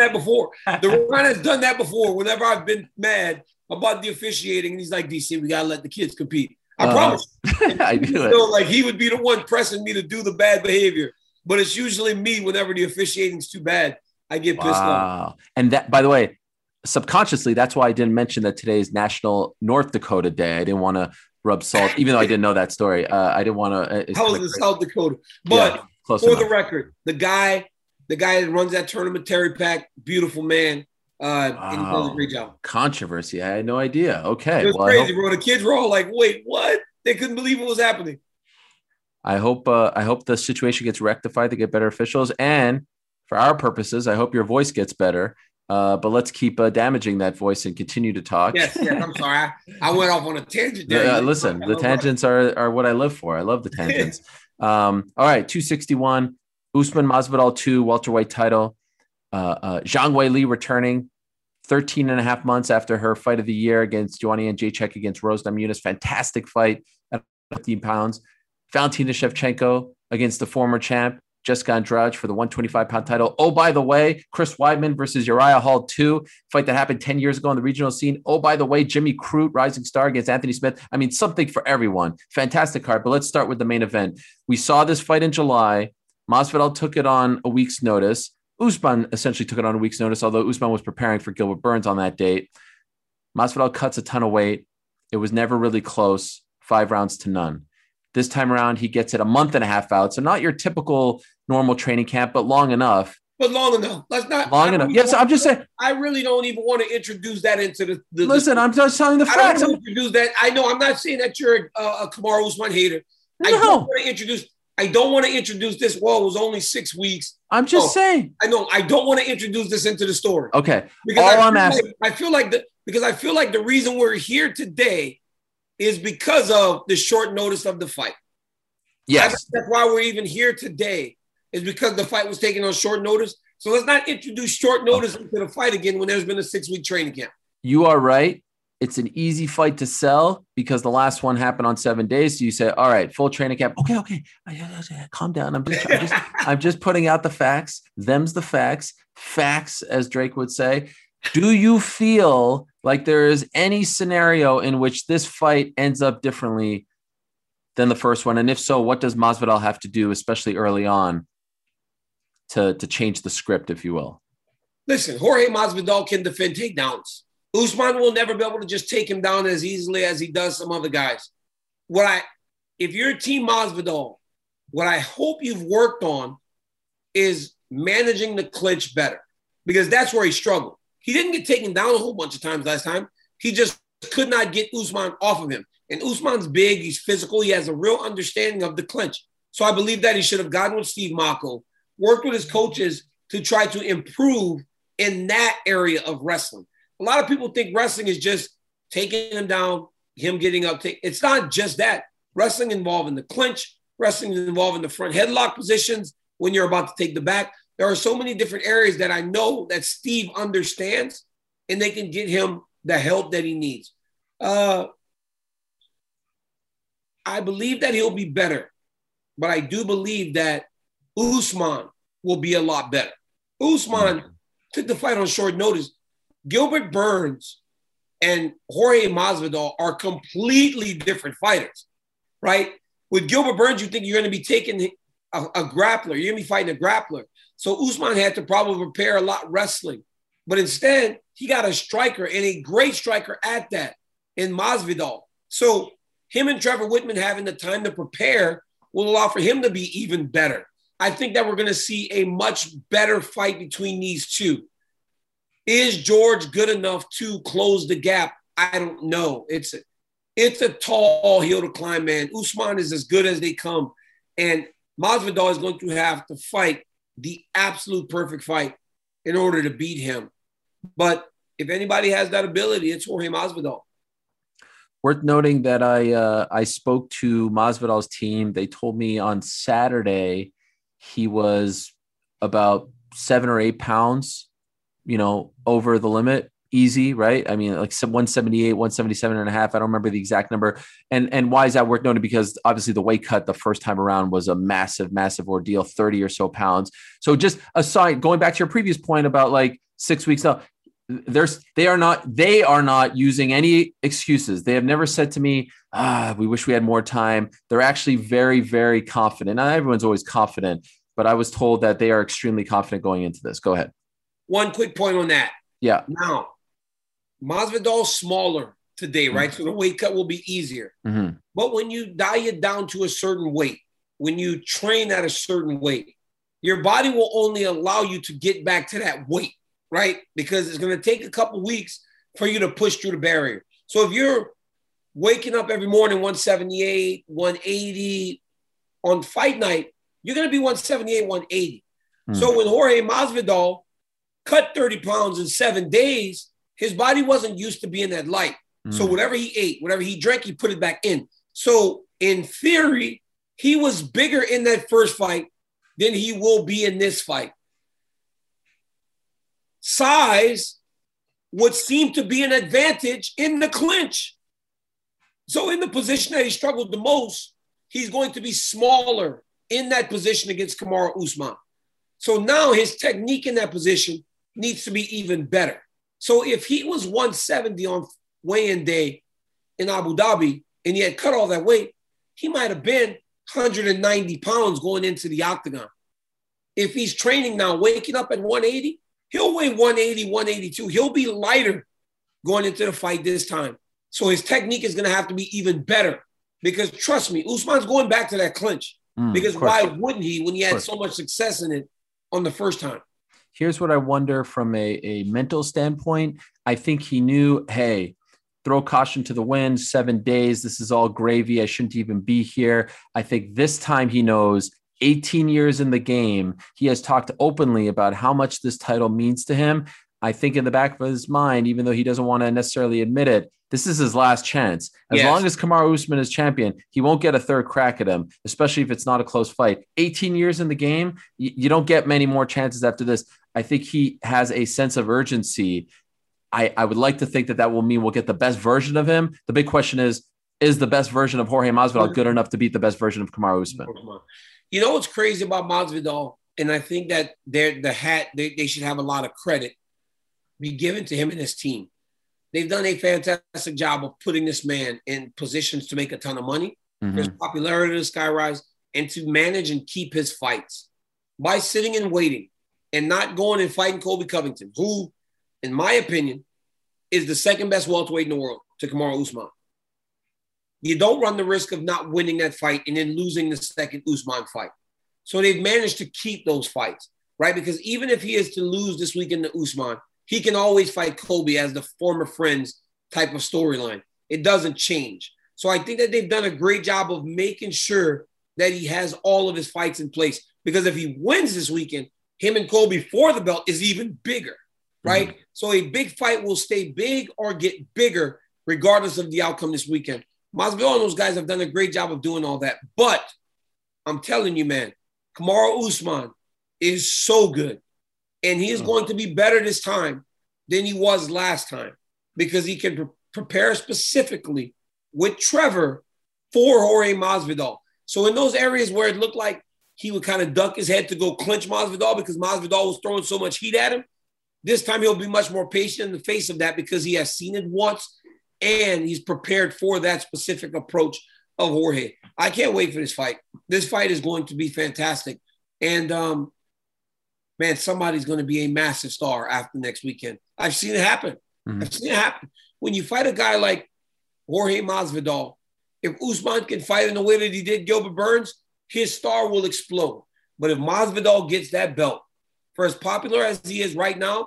has done that before. Whenever I've been mad about the officiating, and he's like, DC, we gotta let the kids compete. I promise. I do it. So, like he would be the one pressing me to do the bad behavior, but it's usually me whenever the officiating's too bad. I get pissed off. And that, by the way, subconsciously, that's why I didn't mention that today is National North Dakota Day. I didn't want to rub salt, even though I didn't know that story. I didn't want to. How was it South Dakota? But yeah, for the record, the guy that runs that tournament, Terry Pack, beautiful man. And he does a great job. Controversy. I had no idea. Okay. It was crazy, bro. The kids were all like, wait, what? They couldn't believe what was happening. I hope the situation gets rectified to get better officials. And for our purposes, I hope your voice gets better. But let's keep damaging that voice and continue to talk. Yes, I'm sorry. I went off on a tangent there. Listen, the tangents are what I live for. I love the tangents. All right, 261, Usman Masvidal 2, welterweight title. Zhang Weili returning 13 and a half months after her fight of the year against Joanna Jędrzejczyk against Rose Namajunas. Fantastic fight at 15 pounds. Valentina Shevchenko against the former champ Jessica Andrade for the 125-pound title. Oh, by the way, Chris Weidman versus Uriah Hall 2, fight that happened 10 years ago on the regional scene. Oh, by the way, Jimmy Crute, rising star against Anthony Smith. I mean, something for everyone. Fantastic card. But let's start with the main event. We saw this fight in July. Masvidal took it on a week's notice. Usman essentially took it on a week's notice, although Usman was preparing for Gilbert Burns on that date. Masvidal cuts a ton of weight. It was never really close, 5 rounds to none. This time around, he gets it a month and a half out. So not your typical normal training camp, but long enough. But long enough. That's not long enough. Yes, I'm just saying. I really don't even want to introduce that into the listen, I'm just telling the facts. I don't want to introduce that. I know I'm not saying that you're a Kamaru Usman hater. No. I don't want to introduce this. Well, it was only 6 weeks. I'm just saying. I know. I don't want to introduce this into the story. Okay. Because I feel like the reason we're here today is because of the short notice of the fight. Yes. That's why we're even here today, is because the fight was taken on short notice. So let's not introduce short notice into the fight again when there's been a 6-week training camp. You are right. It's an easy fight to sell because the last one happened on 7 days. So you say, all right, full training camp. Okay. Calm down. I'm just putting out the facts. Them's the facts. Facts, as Drake would say. Do you feel like there is any scenario in which this fight ends up differently than the first one? And if so, what does Masvidal have to do, especially early on, to change the script, if you will? Listen, Jorge Masvidal can defend takedowns. Usman will never be able to just take him down as easily as he does some other guys. If you're Team Masvidal, what I hope you've worked on is managing the clinch better, because that's where he struggled. He didn't get taken down a whole bunch of times last time. He just could not get Usman off of him. And Usman's big, he's physical, he has a real understanding of the clinch. So I believe that he should have gotten with Steve Mocco, worked with his coaches to try to improve in that area of wrestling. A lot of people think wrestling is just taking him down, him getting up. It's not just that. Wrestling involving the clinch, wrestling involving the front headlock positions when you're about to take the back. There are so many different areas that I know that Steve understands, and they can get him the help that he needs. I believe that he'll be better, but I do believe that Usman will be a lot better. Usman took the fight on short notice. Gilbert Burns and Jorge Masvidal are completely different fighters, right? With Gilbert Burns, you think you're going to be taking a grappler. You're going to be fighting a grappler. So Usman had to probably prepare a lot wrestling. But instead, he got a striker, and a great striker at that, in Masvidal. So him and Trevor Whitman having the time to prepare will allow for him to be even better. I think that we're going to see a much better fight between these two. Is George good enough to close the gap? I don't know. It's a tall hill to climb, man. Usman is as good as they come. And Masvidal is going to have to fight the absolute perfect fight in order to beat him. But if anybody has that ability, it's Jorge Masvidal. Worth noting that I spoke to Masvidal's team. They told me on Saturday he was about 7 or 8 pounds, over the limit. Easy, right? I mean, like 178, 177 and a half. I don't remember the exact number. And why is that worth noting? Because obviously the weight cut the first time around was a massive, massive ordeal, 30 or so pounds. So just aside, going back to your previous point about like 6 weeks now, they are not using any excuses. They have never said to me, we wish we had more time. They're actually very, very confident. Not everyone's always confident, but I was told that they are extremely confident going into this. Go ahead. One quick point on that. Yeah. Now, Masvidal's smaller today, right? So the weight cut will be easier. Mm-hmm. But when you diet down to a certain weight, when you train at a certain weight, your body will only allow you to get back to that weight, right? Because it's going to take a couple weeks for you to push through the barrier. So if you're waking up every morning 178, 180 on fight night, you're going to be 178, 180. So when Jorge Masvidal cut 30 pounds in 7 days, his body wasn't used to being that light. So whatever he ate, whatever he drank, he put it back in. So in theory, he was bigger in that first fight than he will be in this fight. Size would seem to be an advantage in the clinch. So in the position that he struggled the most, he's going to be smaller in that position against Kamaru Usman. So now his technique in that position needs to be even better. So if he was 170 on weigh-in day in Abu Dhabi and he had cut all that weight, he might have been 190 pounds going into the octagon. If he's training now, waking up at 180, he'll weigh 180, 182. He'll be lighter going into the fight this time. So his technique is going to have to be even better because trust me, Usman's going back to that clinch because why wouldn't he when he had so much success in it on the first time? Here's what I wonder from a mental standpoint. I think he knew, hey, throw caution to the wind, 7 days. This is all gravy. I shouldn't even be here. I think this time he knows 18 years in the game. He has talked openly about how much this title means to him. I think in the back of his mind, even though he doesn't want to necessarily admit it, this is his last chance. As long as Kamaru Usman is champion, he won't get a third crack at him, especially if it's not a close fight. 18 years in the game, you don't get many more chances after this. I think he has a sense of urgency. I would like to think that will mean we'll get the best version of him. The big question is the best version of Jorge Masvidal good enough to beat the best version of Kamaru Usman? You know what's crazy about Masvidal, and I think that they should have a lot of credit be given to him and his team. They've done a fantastic job of putting this man in positions to make a ton of money, for his popularity to skyrise, and to manage and keep his fights by sitting and waiting and not going and fighting Colby Covington, who, in my opinion, is the second best welterweight in the world to Kamaru Usman. You don't run the risk of not winning that fight and then losing the second Usman fight. So they've managed to keep those fights, right? Because even if he is to lose this weekend to Usman, he can always fight Colby as the former friends type of storyline. It doesn't change. So I think that they've done a great job of making sure that he has all of his fights in place. Because if he wins this weekend, him and Colby for the belt is even bigger, right? So a big fight will stay big or get bigger regardless of the outcome this weekend. Masvidal and those guys have done a great job of doing all that. But I'm telling you, man, Kamaru Usman is so good. And he is going to be better this time than he was last time because he can prepare specifically with Trevor for Jorge Masvidal. So in those areas where it looked like he would kind of duck his head to go clinch Masvidal because Masvidal was throwing so much heat at him, this time he'll be much more patient in the face of that because he has seen it once and he's prepared for that specific approach of Jorge. I can't wait for this fight. This fight is going to be fantastic. And, man, somebody's going to be a massive star after next weekend. I've seen it happen. I've seen it happen. When you fight a guy like Jorge Masvidal, if Usman can fight in the way that he did Gilbert Burns, his star will explode. But if Masvidal gets that belt, for as popular as he is right now,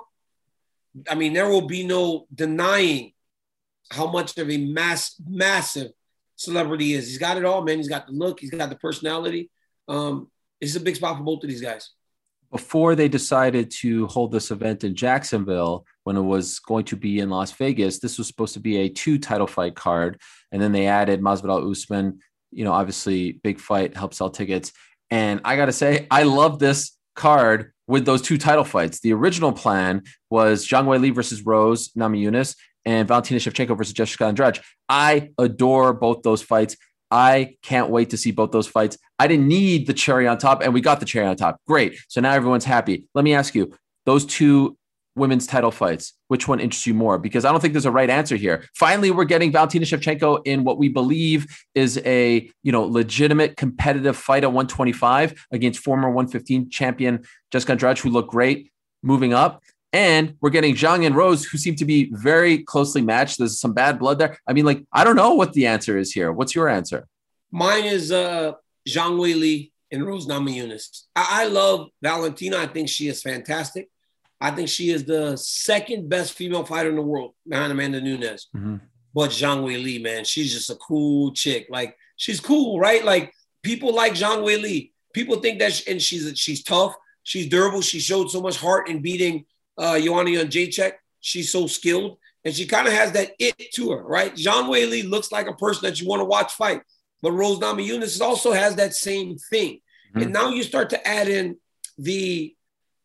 I mean, there will be no denying how much of a massive celebrity he is. He's got it all, man. He's got the look. He's got the personality. It's a big spot for both of these guys. Before they decided to hold this event in Jacksonville, when it was going to be in Las Vegas, this was supposed to be a 2 title fight card. And then they added Masvidal Usman, obviously big fight, helps sell tickets. And I got to say, I love this card with those 2 title fights. The original plan was Zhang Weili versus Rose Namajunas and Valentina Shevchenko versus Jessica Andrade. I adore both those fights. I can't wait to see both those fights. I didn't need the cherry on top, and we got the cherry on top. Great. So now everyone's happy. Let me ask you, those 2 women's title fights, which one interests you more? Because I don't think there's a right answer here. Finally, we're getting Valentina Shevchenko in what we believe is a legitimate competitive fight at 125 against former 115 champion Jessica Andrade, who looked great moving up. And we're getting Zhang and Rose, who seem to be very closely matched. There's some bad blood there. I mean, I don't know what the answer is here. What's your answer? Mine is Zhang Weili and Rose Namajunas. I love Valentina. I think she is fantastic. I think she is the second best female fighter in the world behind Amanda Nunes. Mm-hmm. But Zhang Weili, man, she's just a cool chick. She's cool, right? People like Zhang Weili. People think that, she's tough. She's durable. She showed so much heart in beating Joanna Jędrzejczyk. She's so skilled, and she kind of has that it to her, right? Zhang Weili looks like a person that you want to watch fight, but Rose Namajunas also has that same thing. Mm-hmm. And now you start to add in the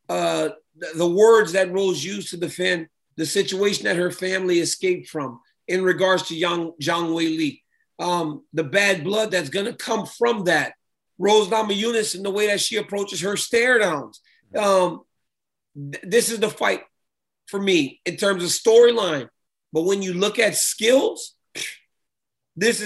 words that Rose used to defend the situation that her family escaped from in regards to Zhang Weili. The bad blood that's going to come from that. Rose Namajunas and the way that she approaches her stare downs. This is the fight for me in terms of storyline. But when you look at skills, this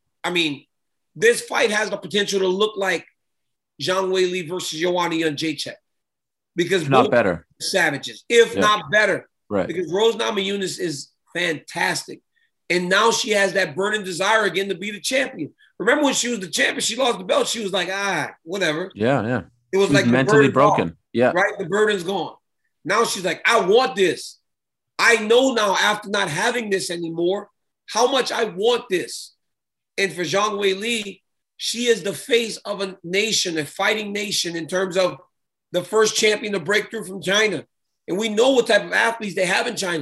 fight has the potential to look like Zhang Weili versus Joanna Jędrzejczyk. Because not better. Savages, if not better. Right. Because Rose Namajunas is fantastic. And now she has that burning desire again to be the champion. Remember when she was the champion, she lost the belt. She was like, whatever. Yeah. It was like mentally broken. Gone, yeah. Right? The burden's gone. Now she's like, I want this. I know now after not having this anymore, how much I want this. And for Zhang Weili, she is the face of a nation, a fighting nation in terms of the first champion to break through from China. And we know what type of athletes they have in China.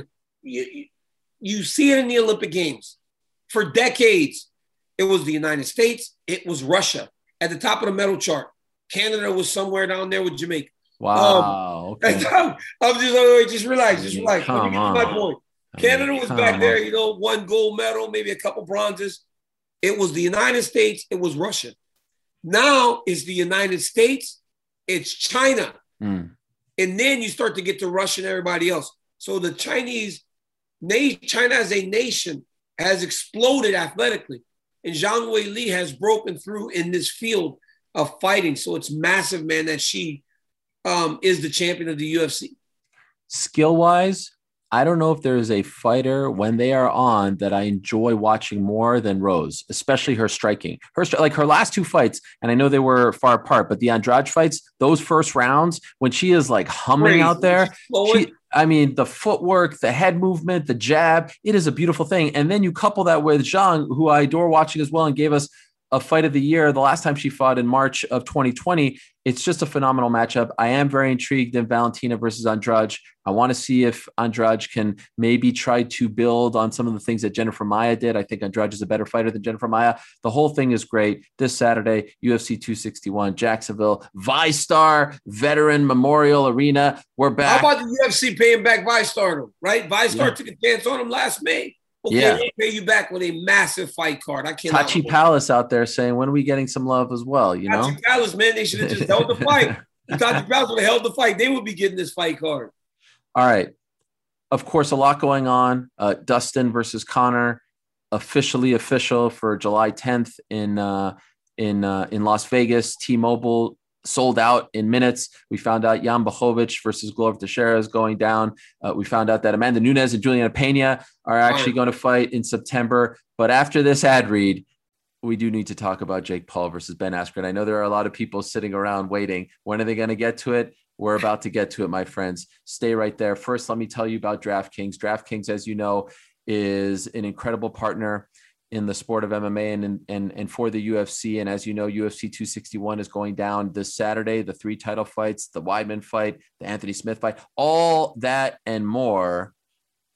You see it in the Olympic Games. For decades, it was the United States. It was Russia at the top of the medal chart. Canada was somewhere down there with Jamaica. Wow. Okay. I'm just relax. Come on. My point. Canada was back there, 1 gold medal, maybe a couple bronzes. It was the United States. It was Russia. Now it's the United States. It's China. And then you start to get to Russia and everybody else. So the China as a nation has exploded athletically. And Zhang Weili has broken through in this field of fighting. So it's massive, man, that she is the champion of the UFC. Skill-wise, I don't know if there is a fighter when they are on that I enjoy watching more than Rose, especially her striking. Her last 2 fights, and I know they were far apart, but the Andrade fights, those first rounds, when she is like humming out there, the footwork, the head movement, the jab, it is a beautiful thing. And then you couple that with Zhang, who I adore watching as well and gave us a fight of the year the last time she fought in March of 2020. It's just a phenomenal matchup. I am very intrigued in Valentina versus Andrade. I want to see if Andrade can maybe try to build on some of the things that Jennifer Maia did. I think Andrade is a better fighter than Jennifer Maia. The whole thing is great. This Saturday, UFC 261, Jacksonville, VyStar Veteran Memorial Arena. We're back. How about the UFC paying back VyStar, right? VyStar took a chance on him last May. Okay, we'll pay you back with a massive fight card. I can't. Tachi Palace out there saying, when are we getting some love as well? Tachi Palace, man, they should have just held the fight. Tachi Palace would have held the fight. They would be getting this fight card. All right. Of course, a lot going on. Dustin versus Conor, official for July 10th in Las Vegas. T-Mobile sold out in minutes. We found out Jan Blachowicz versus Glover Teixeira is going down. We found out that Amanda Nunes and Juliana Pena are actually going to fight in September. But after this ad read, we do need to talk about Jake Paul versus Ben Askren. I know there are a lot of people sitting around waiting. When are they going to get to it? We're about to get to it, my friends. Stay right there. First, let me tell you about DraftKings. DraftKings, as you know, is an incredible partner in the sport of MMA and for the UFC. And as you know, UFC 261 is going down this Saturday, the 3 title fights, the Weidman fight, the Anthony Smith fight, all that and more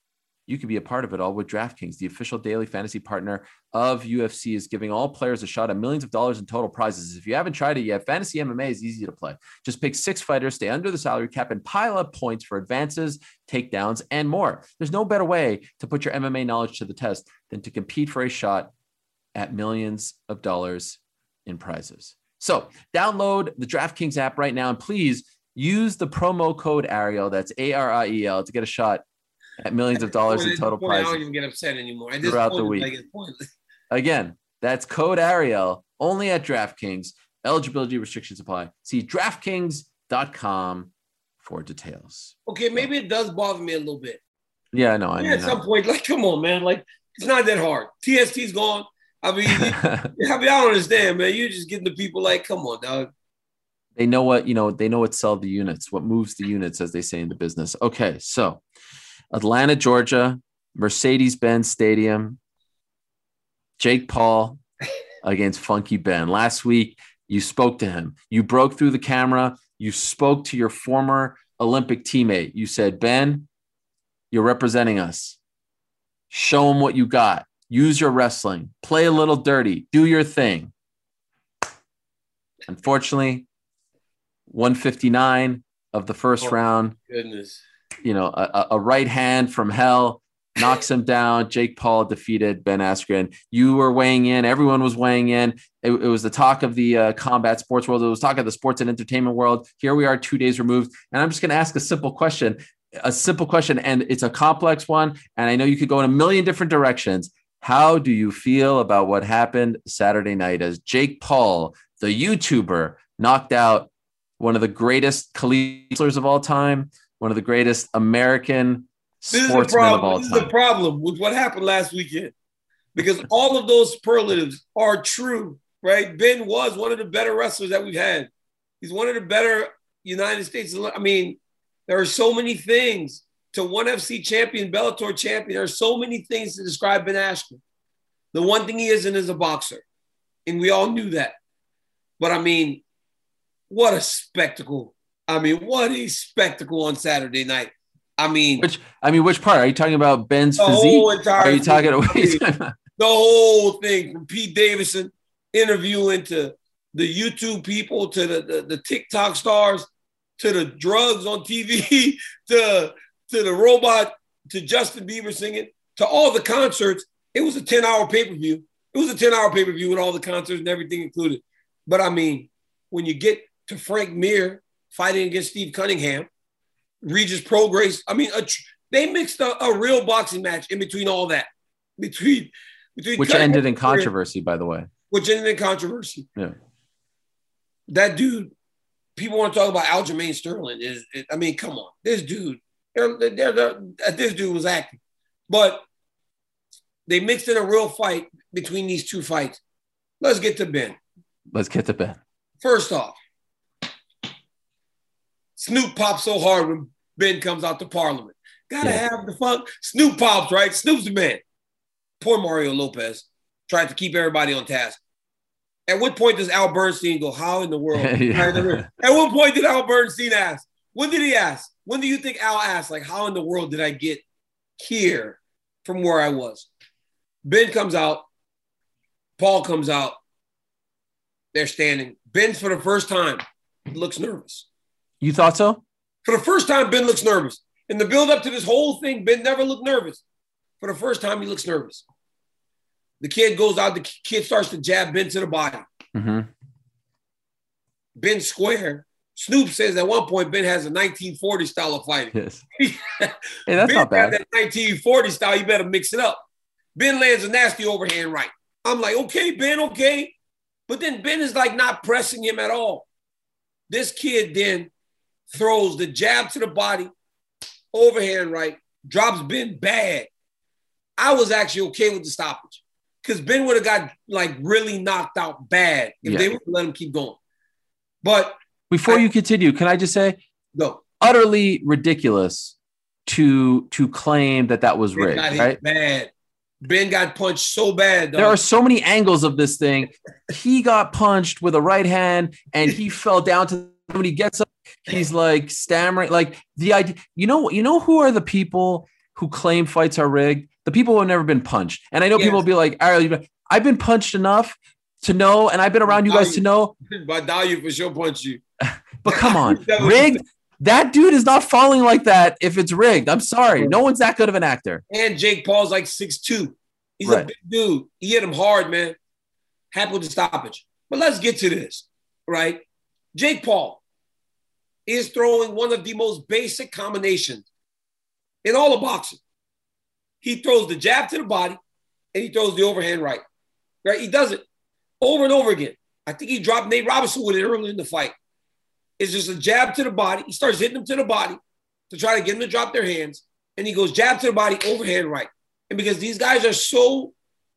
you could be a part of it all with DraftKings. The official daily fantasy partner of UFC is giving all players a shot at millions of dollars in total prizes. If you haven't tried it yet, fantasy MMA is easy to play. Just pick 6 fighters, stay under the salary cap, and pile up points for advances, takedowns, and more. There's no better way to put your MMA knowledge to the test than to compete for a shot at millions of dollars in prizes. So download the DraftKings app right now, and please use the promo code Ariel, that's ARIEL, to get a shot at millions of dollars in total prizes. I don't even get upset anymore. Throughout the week. Again, that's code Ariel, only at DraftKings. Eligibility restrictions apply. See DraftKings.com for details. Okay, maybe it does bother me a little bit. Yeah, no, I mean, at some point, like, come on, man. Like, it's not that hard. TST's gone. I mean, I don't understand, man. You're just getting the people like, come on, dog. They know what sell the units, what moves the units, as they say in the business. Okay, so Atlanta, Georgia, Mercedes-Benz Stadium, Jake Paul against Funky Ben. Last week, you spoke to him. You broke through the camera. You spoke to your former Olympic teammate. You said, Ben, you're representing us. Show him what you got. Use your wrestling. Play a little dirty. Do your thing. Unfortunately, 159 of the first round. Goodness. A right hand from hell knocks him down. Jake Paul defeated Ben Askren. You were weighing in. Everyone was weighing in. It was the talk of the combat sports world. It was talk of the sports and entertainment world. Here we are 2 days removed. And I'm just going to ask a simple question, and it's a complex one. And I know you could go in a million different directions. How do you feel about what happened Saturday night as Jake Paul, the YouTuber, knocked out one of the greatest collegiate wrestlers of all time, one of the greatest American sportsmen of all time? This is the problem with what happened last weekend, because all of those superlatives are true, right? Ben was one of the better wrestlers that we've had. He's one of the better United States. I mean, there are so many things to ONE FC champion, Bellator champion. There are so many things to describe Ben Askren. The one thing he isn't is a boxer, and we all knew that. But I mean, what a spectacle. What a spectacle on Saturday night. Which part? Are you talking about Ben's physique? Are you talking about the whole thing, from Pete Davidson interviewing to the YouTube people, to the TikTok stars, to the drugs on TV, to the robot, to Justin Bieber singing, to all the concerts? It was a 10-hour pay-per-view. It was a 10-hour pay-per-view with all the concerts and everything included. But when you get to Frank Mir fighting against Steve Cunningham, Regis Prograis, they mixed a real boxing match in between all that. Between which ended in controversy, by the way. Which ended in controversy. Yeah. That dude, people want to talk about Aljamain Sterling. Come on. This dude, this dude was acting. But they mixed in a real fight between these two fights. Let's get to Ben. First off, Snoop pops so hard when Ben comes out to Parliament. Gotta have the fun. Snoop pops, right? Snoop's the man. Poor Mario Lopez tried to keep everybody on task. At what point does Al Bernstein go, how in the world? At what point did Al Bernstein ask? When did he ask? When do you think Al asked, like, how in the world did I get here from where I was? Ben comes out. Paul comes out. They're standing. Ben, for the first time, looks nervous. You thought so? For the first time, Ben looks nervous. In the build-up to this whole thing, Ben never looked nervous. For the first time, he looks nervous. The kid goes out. The kid starts to jab Ben to the body. Mm-hmm. Ben square. Snoop says at one point, Ben has a 1940 style of fighting. Yes. Hey, that's Ben not bad. That 1940 style, you better mix it up. Ben lands a nasty overhand right. I'm like, okay, Ben, okay. But then Ben is like not pressing him at all. This kid then throws the jab to the body, overhand right, drops Ben bad. I was actually okay with the stoppage because Ben would have got like really knocked out bad if they would let him keep going. But before you continue, can I just say, no, utterly ridiculous to claim that was rigged, right? Bad. Ben got punched so bad. Dog. There are so many angles of this thing. He got punched with a right hand and he fell down to when he gets up, he's like stammering. Like the idea, you know who are the people who claim fights are rigged? The people who have never been punched. And I know people will be like, Ariel, I've been punched enough to know, and I've been around you guys to know. By Dahlia for sure punch you. But come on, rigged? That dude is not falling like that if it's rigged. I'm sorry. No one's that good of an actor. And Jake Paul's like 6'2". He's a big dude. He hit him hard, man. Happy with the stoppage. But let's get to this, right? Jake Paul is throwing one of the most basic combinations in all of boxing. He throws the jab to the body, and he throws the overhand right. Right? He does it over and over again. I think he dropped Nate Robinson with it early in the fight. It's just a jab to the body. He starts hitting them to the body to try to get them to drop their hands. And he goes jab to the body, overhand right. And because these guys are so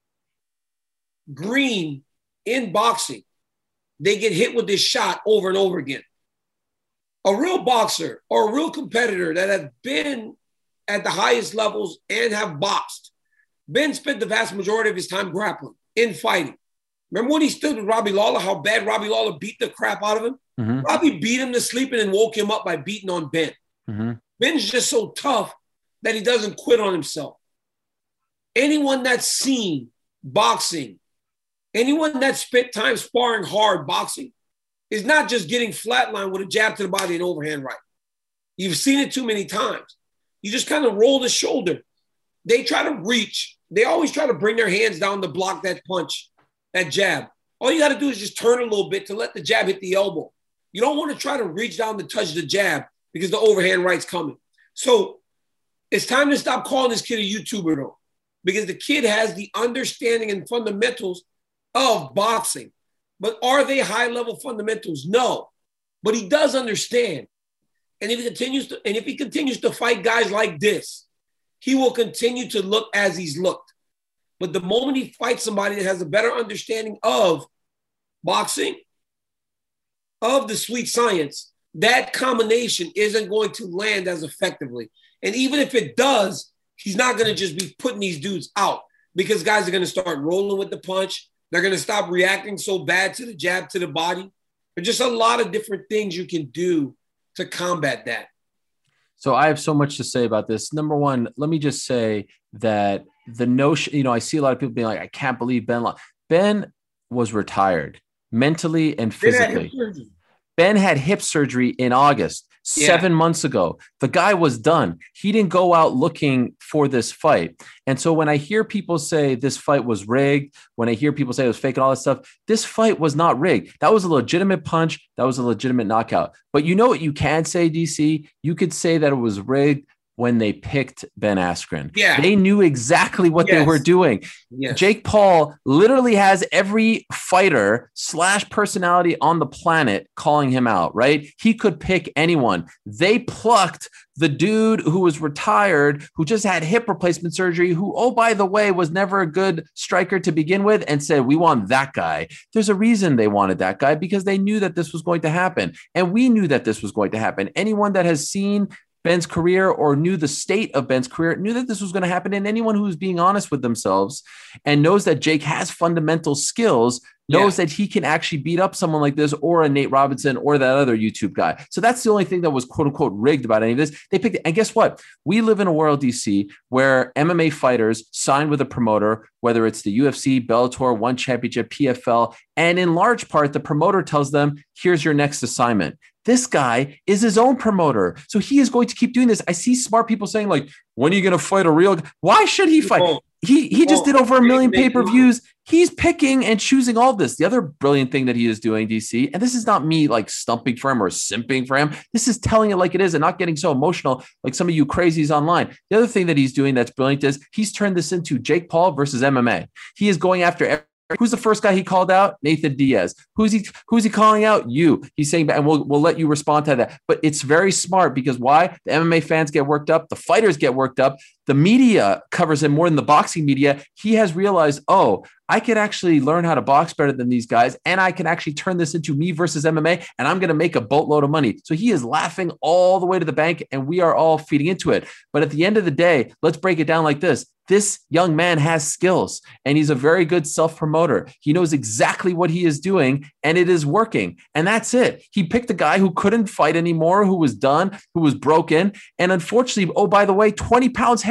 green in boxing, they get hit with this shot over and over again. A real boxer or a real competitor that have been at the highest levels and have boxed, Ben spent the vast majority of his time grappling, in fighting. Remember when he stood with Robbie Lawler, how bad Robbie Lawler beat the crap out of him? Mm-hmm. Robbie beat him to sleep and then woke him up by beating on Ben. Mm-hmm. Ben's just so tough that he doesn't quit on himself. Anyone that's seen boxing, anyone that spent time sparring hard boxing is not just getting flatlined with a jab to the body and overhand right. You've seen it too many times. You just kind of roll the shoulder. They try to reach. They always try to bring their hands down to block that punch, that jab. All you got to do is just turn a little bit to let the jab hit the elbow. You don't want to try to reach down to touch the jab because the overhand right's coming. So it's time to stop calling this kid a YouTuber, though, because the kid has the understanding and fundamentals of boxing. But are they high-level fundamentals? No. But he does understand. And if he continues to fight guys like this, he will continue to look as he's looked. But the moment he fights somebody that has a better understanding of boxing, of the sweet science, that combination isn't going to land as effectively. And even if it does, he's not going to just be putting these dudes out because guys are going to start rolling with the punch. They're going to stop reacting so bad to the jab to the body. There's just a lot of different things you can do to combat that. So I have so much to say about this. Number one, let me just say that the notion, I see a lot of people being like, I can't believe Ben was retired mentally and physically. Ben had hip surgery in August, 7 months ago. The guy was done. He didn't go out looking for this fight. And so when I hear people say this fight was rigged, when I hear people say it was fake and all that stuff, this fight was not rigged. That was a legitimate punch. That was a legitimate knockout. But you know what you can say, DC? You could say that it was rigged when they picked Ben Askren. Yeah. They knew exactly what they were doing. Yes. Jake Paul literally has every fighter / personality on the planet calling him out, right? He could pick anyone. They plucked the dude who was retired, who just had hip replacement surgery, who, oh, by the way, was never a good striker to begin with, and said, we want that guy. There's a reason they wanted that guy, because they knew that this was going to happen. And we knew that this was going to happen. Anyone that has seen Ben's career or knew the state of Ben's career knew that this was going to happen. And anyone who's being honest with themselves and knows that Jake has fundamental skills knows that he can actually beat up someone like this or a Nate Robinson or that other YouTube guy. So that's the only thing that was quote unquote rigged about any of this. They picked it. And guess what? We live in a world, DC, where MMA fighters sign with a promoter, whether it's the UFC, Bellator, One Championship, PFL, and in large part, the promoter tells them, here's your next assignment. This guy is his own promoter. So he is going to keep doing this. I see smart people saying, like, when are you going to fight a real guy? Why should he fight? He just did over 1 million pay-per-views. He's picking and choosing all this. The other brilliant thing that he is doing, DC, and this is not me like stumping for him or simping for him. This is telling it like it is and not getting so emotional like some of you crazies online. The other thing that he's doing that's brilliant is he's turned this into Jake Paul versus MMA. He is going after who's the first guy he called out? Nathan Diaz. Who's he calling out? You. He's saying, and we'll let you respond to that. But it's very smart because why? The MMA fans get worked up. The fighters get worked up. The media covers him more than the boxing media. He has realized, oh, I can actually learn how to box better than these guys, and I can actually turn this into me versus MMA, and I'm going to make a boatload of money. So he is laughing all the way to the bank, and we are all feeding into it. But at the end of the day, let's break it down like this. This young man has skills, and he's a very good self-promoter. He knows exactly what he is doing, and it is working. And that's it. He picked a guy who couldn't fight anymore, who was done, who was broken. And unfortunately, oh, by the way, 20 pounds heavier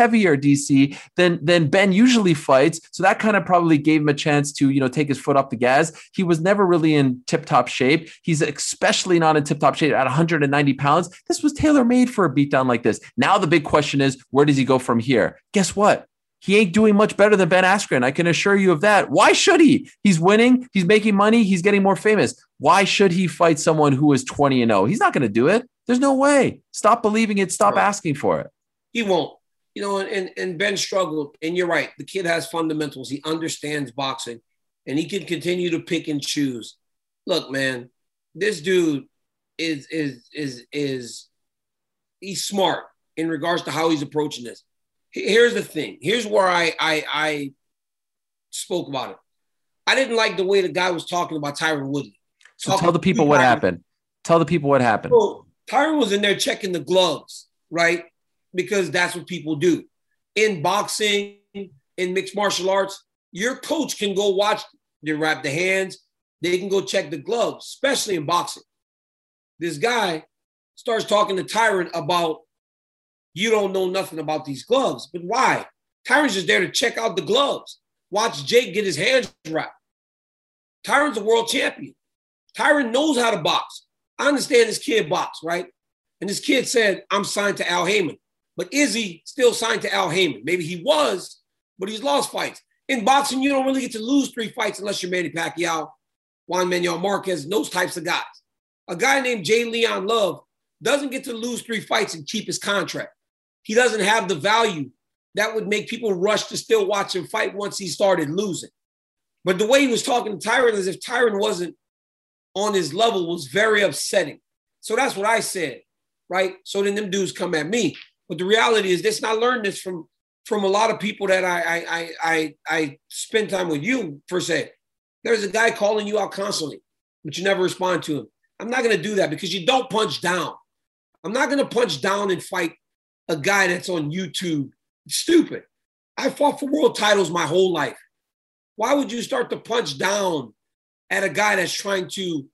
heavier, DC, than Ben usually fights. So that kind of probably gave him a chance to, take his foot off the gas. He was never really in tip-top shape. He's especially not in tip-top shape at 190 pounds. This was tailor-made for a beatdown like this. Now the big question is, where does he go from here? Guess what? He ain't doing much better than Ben Askren. I can assure you of that. Why should he? He's winning. He's making money. He's getting more famous. Why should he fight someone who is 20-0? He's not going to do it. There's no way. Stop believing it. Stop asking for it. He won't. And Ben struggled. And you're right. The kid has fundamentals. He understands boxing, and he can continue to pick and choose. Look, man, this dude is he's smart in regards to how he's approaching this. Here's the thing. Here's where I spoke about it. I didn't like the way the guy was talking about Tyron Woodley. So tell the people what happened. Tell the people what happened. So Tyron was in there checking the gloves, right? Because that's what people do. In boxing, in mixed martial arts, your coach can go watch, they wrap the hands, they can go check the gloves, especially in boxing. This guy starts talking to Tyron about, you don't know nothing about these gloves. But why? Tyron's just there to check out the gloves. Watch Jake get his hands wrapped. Tyron's a world champion. Tyron knows how to box. I understand this kid box, right? And this kid said, I'm signed to Al Heyman. But is he still signed to Al Heyman? Maybe he was, but he's lost fights. In boxing, you don't really get to lose 3 fights unless you're Manny Pacquiao, Juan Manuel Marquez, those types of guys. A guy named Jay Leon Love doesn't get to lose 3 fights and keep his contract. He doesn't have the value that would make people rush to still watch him fight once he started losing. But the way he was talking to Tyron, as if Tyron wasn't on his level, was very upsetting. So that's what I said, right? So then them dudes come at me. But the reality is this, and I learned this from a lot of people that I spend time with you, per se. There's a guy calling you out constantly, but you never respond to him. I'm not going to do that because you don't punch down. I'm not going to punch down and fight a guy that's on YouTube. It's stupid. I fought for world titles my whole life. Why would you start to punch down at a guy that's trying to,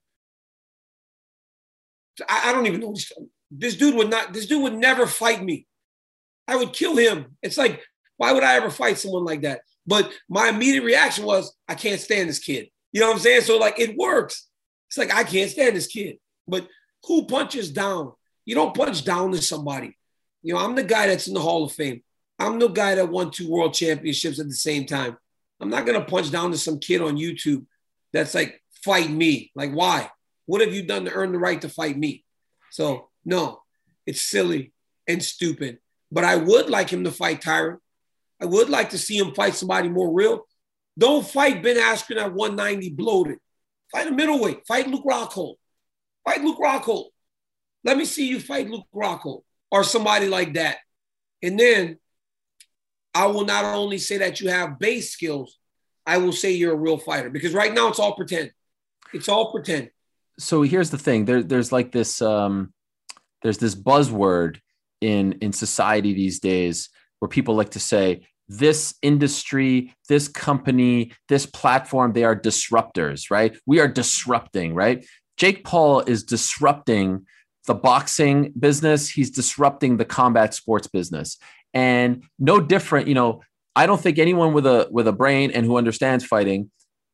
I don't even know. This dude would never fight me. I would kill him. It's like, why would I ever fight someone like that? But my immediate reaction was, I can't stand this kid. You know what I'm saying? So like, it works. It's like, I can't stand this kid. But who punches down? You don't punch down to somebody. I'm the guy that's in the Hall of Fame. I'm the guy that won 2 world championships at the same time. I'm not going to punch down to some kid on YouTube that's like, fight me. Like, why? What have you done to earn the right to fight me? So, no, it's silly and stupid. But I would like him to fight Tyron. I would like to see him fight somebody more real. Don't fight Ben Askren at 190 bloated. Fight a middleweight. Fight Luke Rockhold. Fight Luke Rockhold. Let me see you fight Luke Rockhold or somebody like that. And then I will not only say that you have base skills, I will say you're a real fighter. Because right now it's all pretend. It's all pretend. So here's the thing. There's like this, there's this buzzword in society these days where people like to say, this industry, this company, this platform, they are disruptors, right? We are disrupting, right? Jake Paul is disrupting the boxing business. He's disrupting the combat sports business. And no different, I don't think anyone with a brain and who understands fighting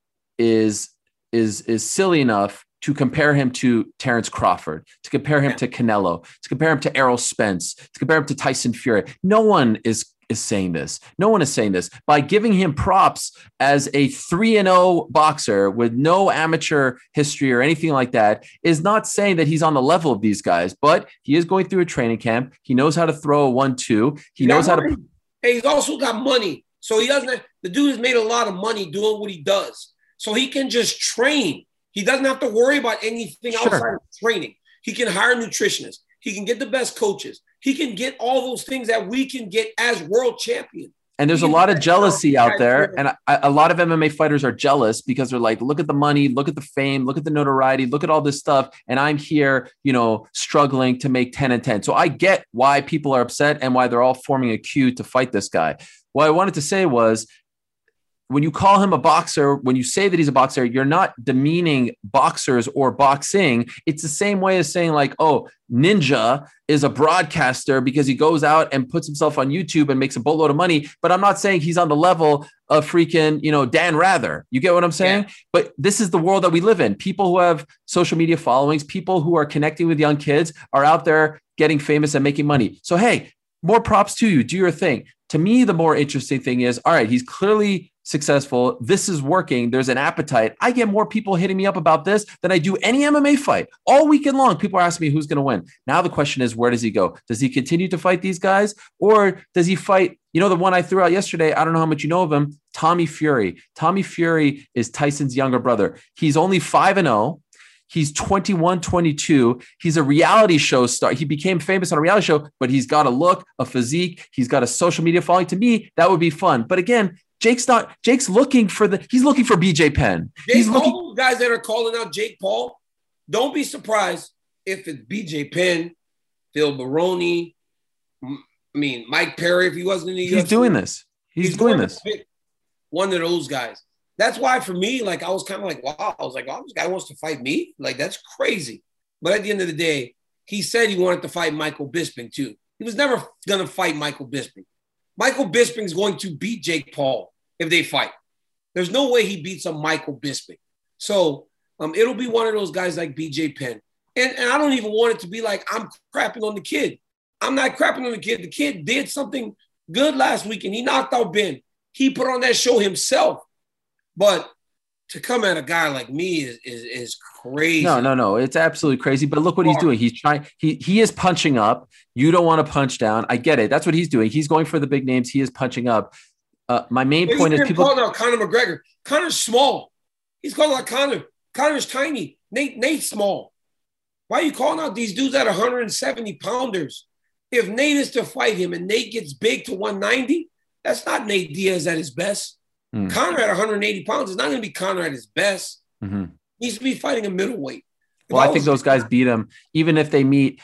is silly enough to compare him to Terrence Crawford, to compare him to Canelo, to compare him to Errol Spence, to compare him to Tyson Fury. No one is saying this. No one is saying this. By giving him props as a 3-0 boxer with no amateur history or anything like that is not saying that he's on the level of these guys, but he is going through a training camp. He knows how to throw a 1-2. He knows how to. Hey, he's also got money. So he doesn't have, the dude has made a lot of money doing what he does. So he can just train. He doesn't have to worry about anything outside of training. He can hire nutritionists. He can get the best coaches. He can get all those things that we can get as world champion. And there's a lot of jealousy out there. And a lot of MMA fighters are jealous because they're like, look at the money, look at the fame, look at the notoriety, look at all this stuff. And I'm here, struggling to make 10 and 10. So I get why people are upset and why they're all forming a queue to fight this guy. What I wanted to say was, when you call him a boxer, when you say that he's a boxer, you're not demeaning boxers or boxing. It's the same way as saying like, oh, Ninja is a broadcaster because he goes out and puts himself on YouTube and makes a boatload of money. But I'm not saying he's on the level of freaking, Dan Rather. You get what I'm saying? Yeah. But this is the world that we live in. People who have social media followings, people who are connecting with young kids are out there getting famous and making money. So, hey, more props to you. Do your thing. To me, the more interesting thing is, all right, he's clearly successful. This is working. There's an appetite. I get more people hitting me up about this than I do any MMA fight. All weekend long, people are asking me who's going to win. Now the question is, where does he go? Does he continue to fight these guys? Or does he fight, the one I threw out yesterday? I don't know how much you know of him. Tommy Fury. Tommy Fury is Tyson's younger brother. He's only 5-0. He's 21, 22. He's a reality show star. He became famous on a reality show, but he's got a look, a physique. He's got a social media following. To me, that would be fun. But again, Jake's looking for he's looking for BJ Penn. He's looking guys that are calling out Jake Paul. Don't be surprised if it's BJ Penn, Phil Baroni. Mike Perry, if he wasn't in the UFC. He's doing this. He's doing this. One of those guys. That's why for me, like, I was kind of like, wow. I was like, oh, this guy wants to fight me? Like, that's crazy. But at the end of the day, he said he wanted to fight Michael Bisping too. He was never going to fight Michael Bisping. Michael Bisping's going to beat Jake Paul if they fight. There's no way he beats a Michael Bisping. So it'll be one of those guys like BJ Penn. And I don't even want it to be like I'm crapping on the kid. I'm not crapping on the kid. The kid did something good last week, and he knocked out Ben. He put on that show himself. But to come at a guy like me is crazy. No. It's absolutely crazy. But look what he's doing. He's trying. He is punching up. You don't want to punch down. I get it. That's what he's doing. He's going for the big names. He is punching up. My main point is people calling out Conor McGregor. Conor's small. He's calling out Conor. Conor's tiny. Nate's small. Why are you calling out these dudes at 170 pounders? If Nate is to fight him and Nate gets big to 190, that's not Nate Diaz at his best. Conor at 180 pounds is not going to be Conor at his best. He needs to be fighting a middleweight. Well, I think those guys beat him, even if they meet.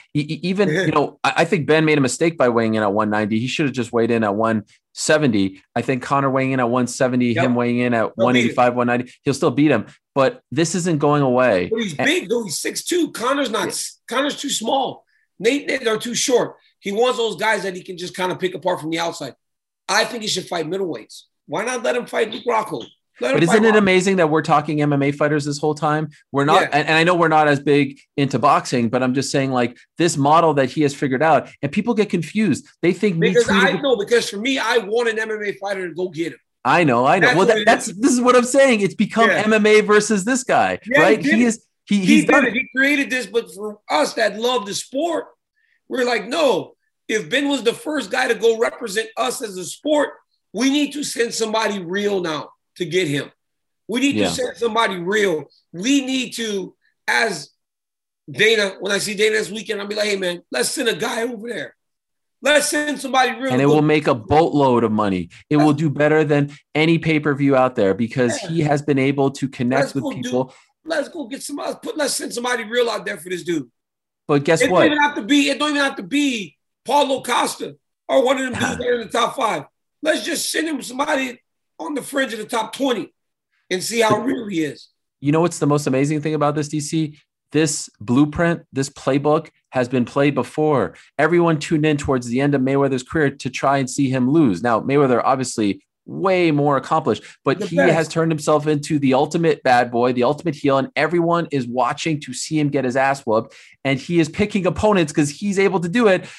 I think Ben made a mistake by weighing in at 190. He should have just weighed in at 170. I think Conor weighing in at 170, him weighing in at 185, 190, he'll still beat him. But this isn't going away. But he's big, though. He's 6'2". Conor's too small. Nate, they're too short. He wants those guys that he can just kind of pick apart from the outside. I think he should fight middleweights. Why not let him fight Luke Rockhold? But isn't it amazing that we're talking MMA fighters this whole time? We're not, and I know we're not as big into boxing, but I'm just saying, like, this model that he has figured out, and people get confused. They think because for me, I want an MMA fighter to go get him. I know. This is what I'm saying. It's become MMA versus this guy, right? He created this, but for us that love the sport, we're like, no. If Ben was the first guy to go represent us as a sport, we need to send somebody real now to get him. We need to send somebody real. We need to, as Dana, when I see Dana this weekend, I'll be like, hey, man, let's send a guy over there. Let's send somebody real. And it will make a boatload of money. It will do better than any pay-per-view out there because he has been able to connect with people. Let's go get somebody. Let's send somebody real out there for this dude. But guess what? It don't even have to be Paulo Costa or one of them dudes that are in the top 5. Let's just send him somebody on the fringe of the top 20 and see how real he is. You know what's the most amazing thing about this, DC? This blueprint, this playbook has been played before. Everyone tuned in towards the end of Mayweather's career to try and see him lose. Now, Mayweather obviously way more accomplished, but he has turned himself into the ultimate bad boy, the ultimate heel, and everyone is watching to see him get his ass whooped. And he is picking opponents because he's able to do it.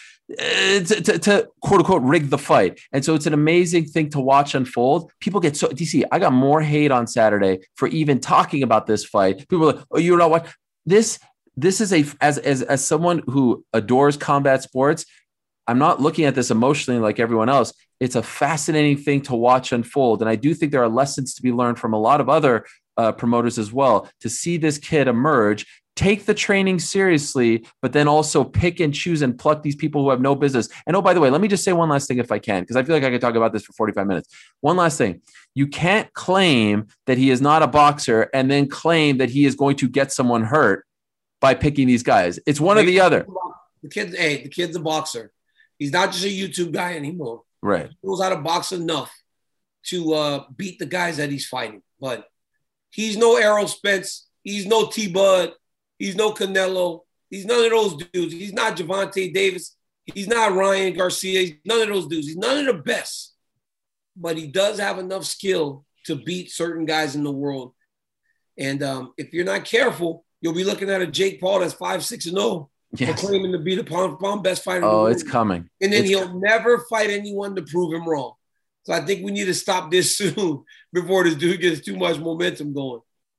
To quote unquote rig the fight. And so it's an amazing thing to watch unfold. People get so DC. I got more hate on Saturday for even talking about this fight. People are like, oh, you know what? This is as someone who adores combat sports, I'm not looking at this emotionally like everyone else. It's a fascinating thing to watch unfold. And I do think there are lessons to be learned from a lot of other promoters as well, to see this kid emerge, take the training seriously, but then also pick and choose and pluck these people who have no business. And oh, by the way, let me just say one last thing if I can, because I feel like I could talk about this for 45 minutes. One last thing. You can't claim that he is not a boxer and then claim that he is going to get someone hurt by picking these guys. It's one or the other. The kid's a boxer. He's not just a YouTube guy anymore. Right. He knows how to box enough to beat the guys that he's fighting. But he's no Errol Spence. He's no T-Bud. He's no Canelo. He's none of those dudes. He's not Gervonta Davis. He's not Ryan Garcia. He's none of those dudes. He's none of the best. But he does have enough skill to beat certain guys in the world. And if you're not careful, you'll be looking at a Jake Paul that's 5-6-0, claiming to be the pound best fighter in the world. It's coming. And then he'll never fight anyone to prove him wrong. So I think we need to stop this soon before this dude gets too much momentum going.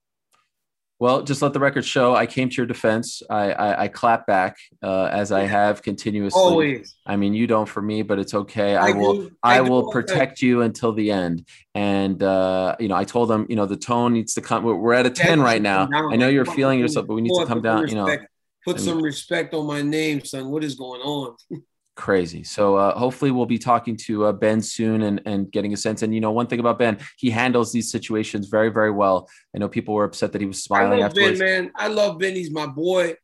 Well, just let the record show I came to your defense. I clap back as I have continuously. Always. I mean, you don't for me, but it's okay. I will protect you until the end. And, I told them, the tone needs to come. We're at a 10 right now. I know you're feeling yourself, but we need to come down, Put some respect on my name, son. What is going on? Crazy. So hopefully we'll be talking to Ben soon and getting a sense. And, one thing about Ben, he handles these situations very, very well. I know people were upset that he was smiling afterwards. Ben, man. I love Ben. He's my boy.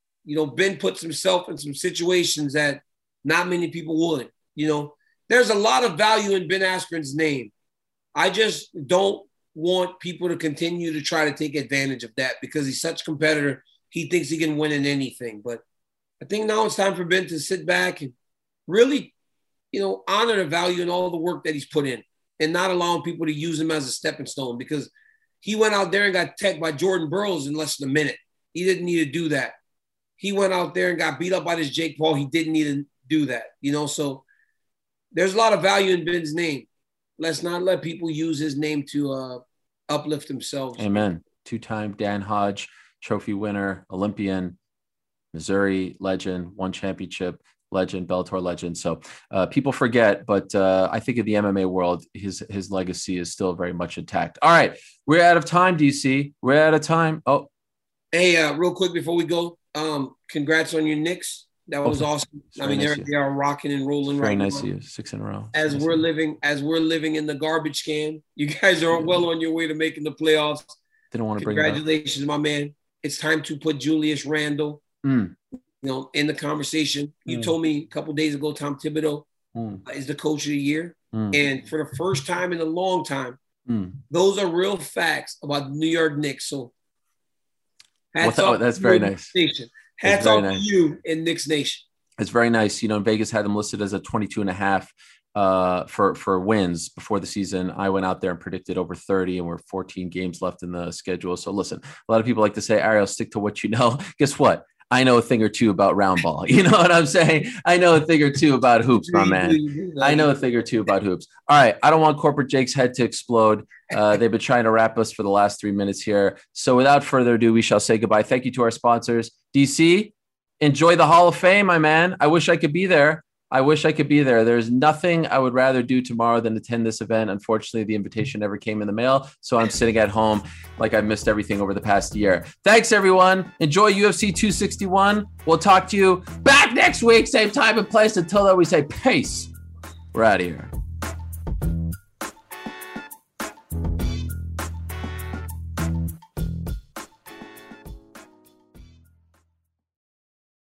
Ben puts himself in some situations that not many people would. There's a lot of value in Ben Askren's name. I just don't want people to continue to try to take advantage of that because he's such a competitor. He thinks he can win in anything. But I think now it's time for Ben to sit back and really, honor the value and all the work that he's put in and not allowing people to use him as a stepping stone because he went out there and got teched by Jordan Burroughs in less than a minute. He didn't need to do that. He went out there and got beat up by this Jake Paul. He didn't need to do that, so there's a lot of value in Ben's name. Let's not let people use his name to uplift themselves. Amen. 2-time Dan Hodge trophy winner, Olympian, Missouri legend, won championship, legend, Bellator legend. So people forget, but I think in the MMA world, his legacy is still very much intact. All right. We're out of time, DC. We're out of time. Oh, hey, real quick before we go, congrats on your Knicks. That was awesome. I mean, they are rocking and rolling right now. Very nice of you. 6 in a row. As we're living in the garbage can, you guys are well on your way to making the playoffs. Didn't want to bring it up. Congratulations, my man. It's time to put Julius Randle in the conversation. You told me a couple of days ago, Tom Thibodeau is the coach of the year. And for the first time in a long time, those are real facts about the New York Knicks. So hats off. That's very nice. Nation. Hats off to you in Knicks Nation. It's very nice. Vegas had them listed as a 22.5 for wins before the season. I went out there and predicted over 30, and we're 14 games left in the schedule. So listen, a lot of people like to say, Ariel, stick to what you know. Guess what? I know a thing or two about round ball. You know what I'm saying? I know a thing or two about hoops, my man. I know a thing or two about hoops. All right. I don't want Corporate Jake's head to explode. They've been trying to wrap us for the last 3 minutes here. So without further ado, we shall say goodbye. Thank you to our sponsors. DC, enjoy the Hall of Fame, my man. I wish I could be there. There's nothing I would rather do tomorrow than attend this event. Unfortunately, the invitation never came in the mail, so I'm sitting at home like I've missed everything over the past year. Thanks, everyone. Enjoy UFC 261. We'll talk to you back next week, same time and place. Until then, we say peace. We're out of here.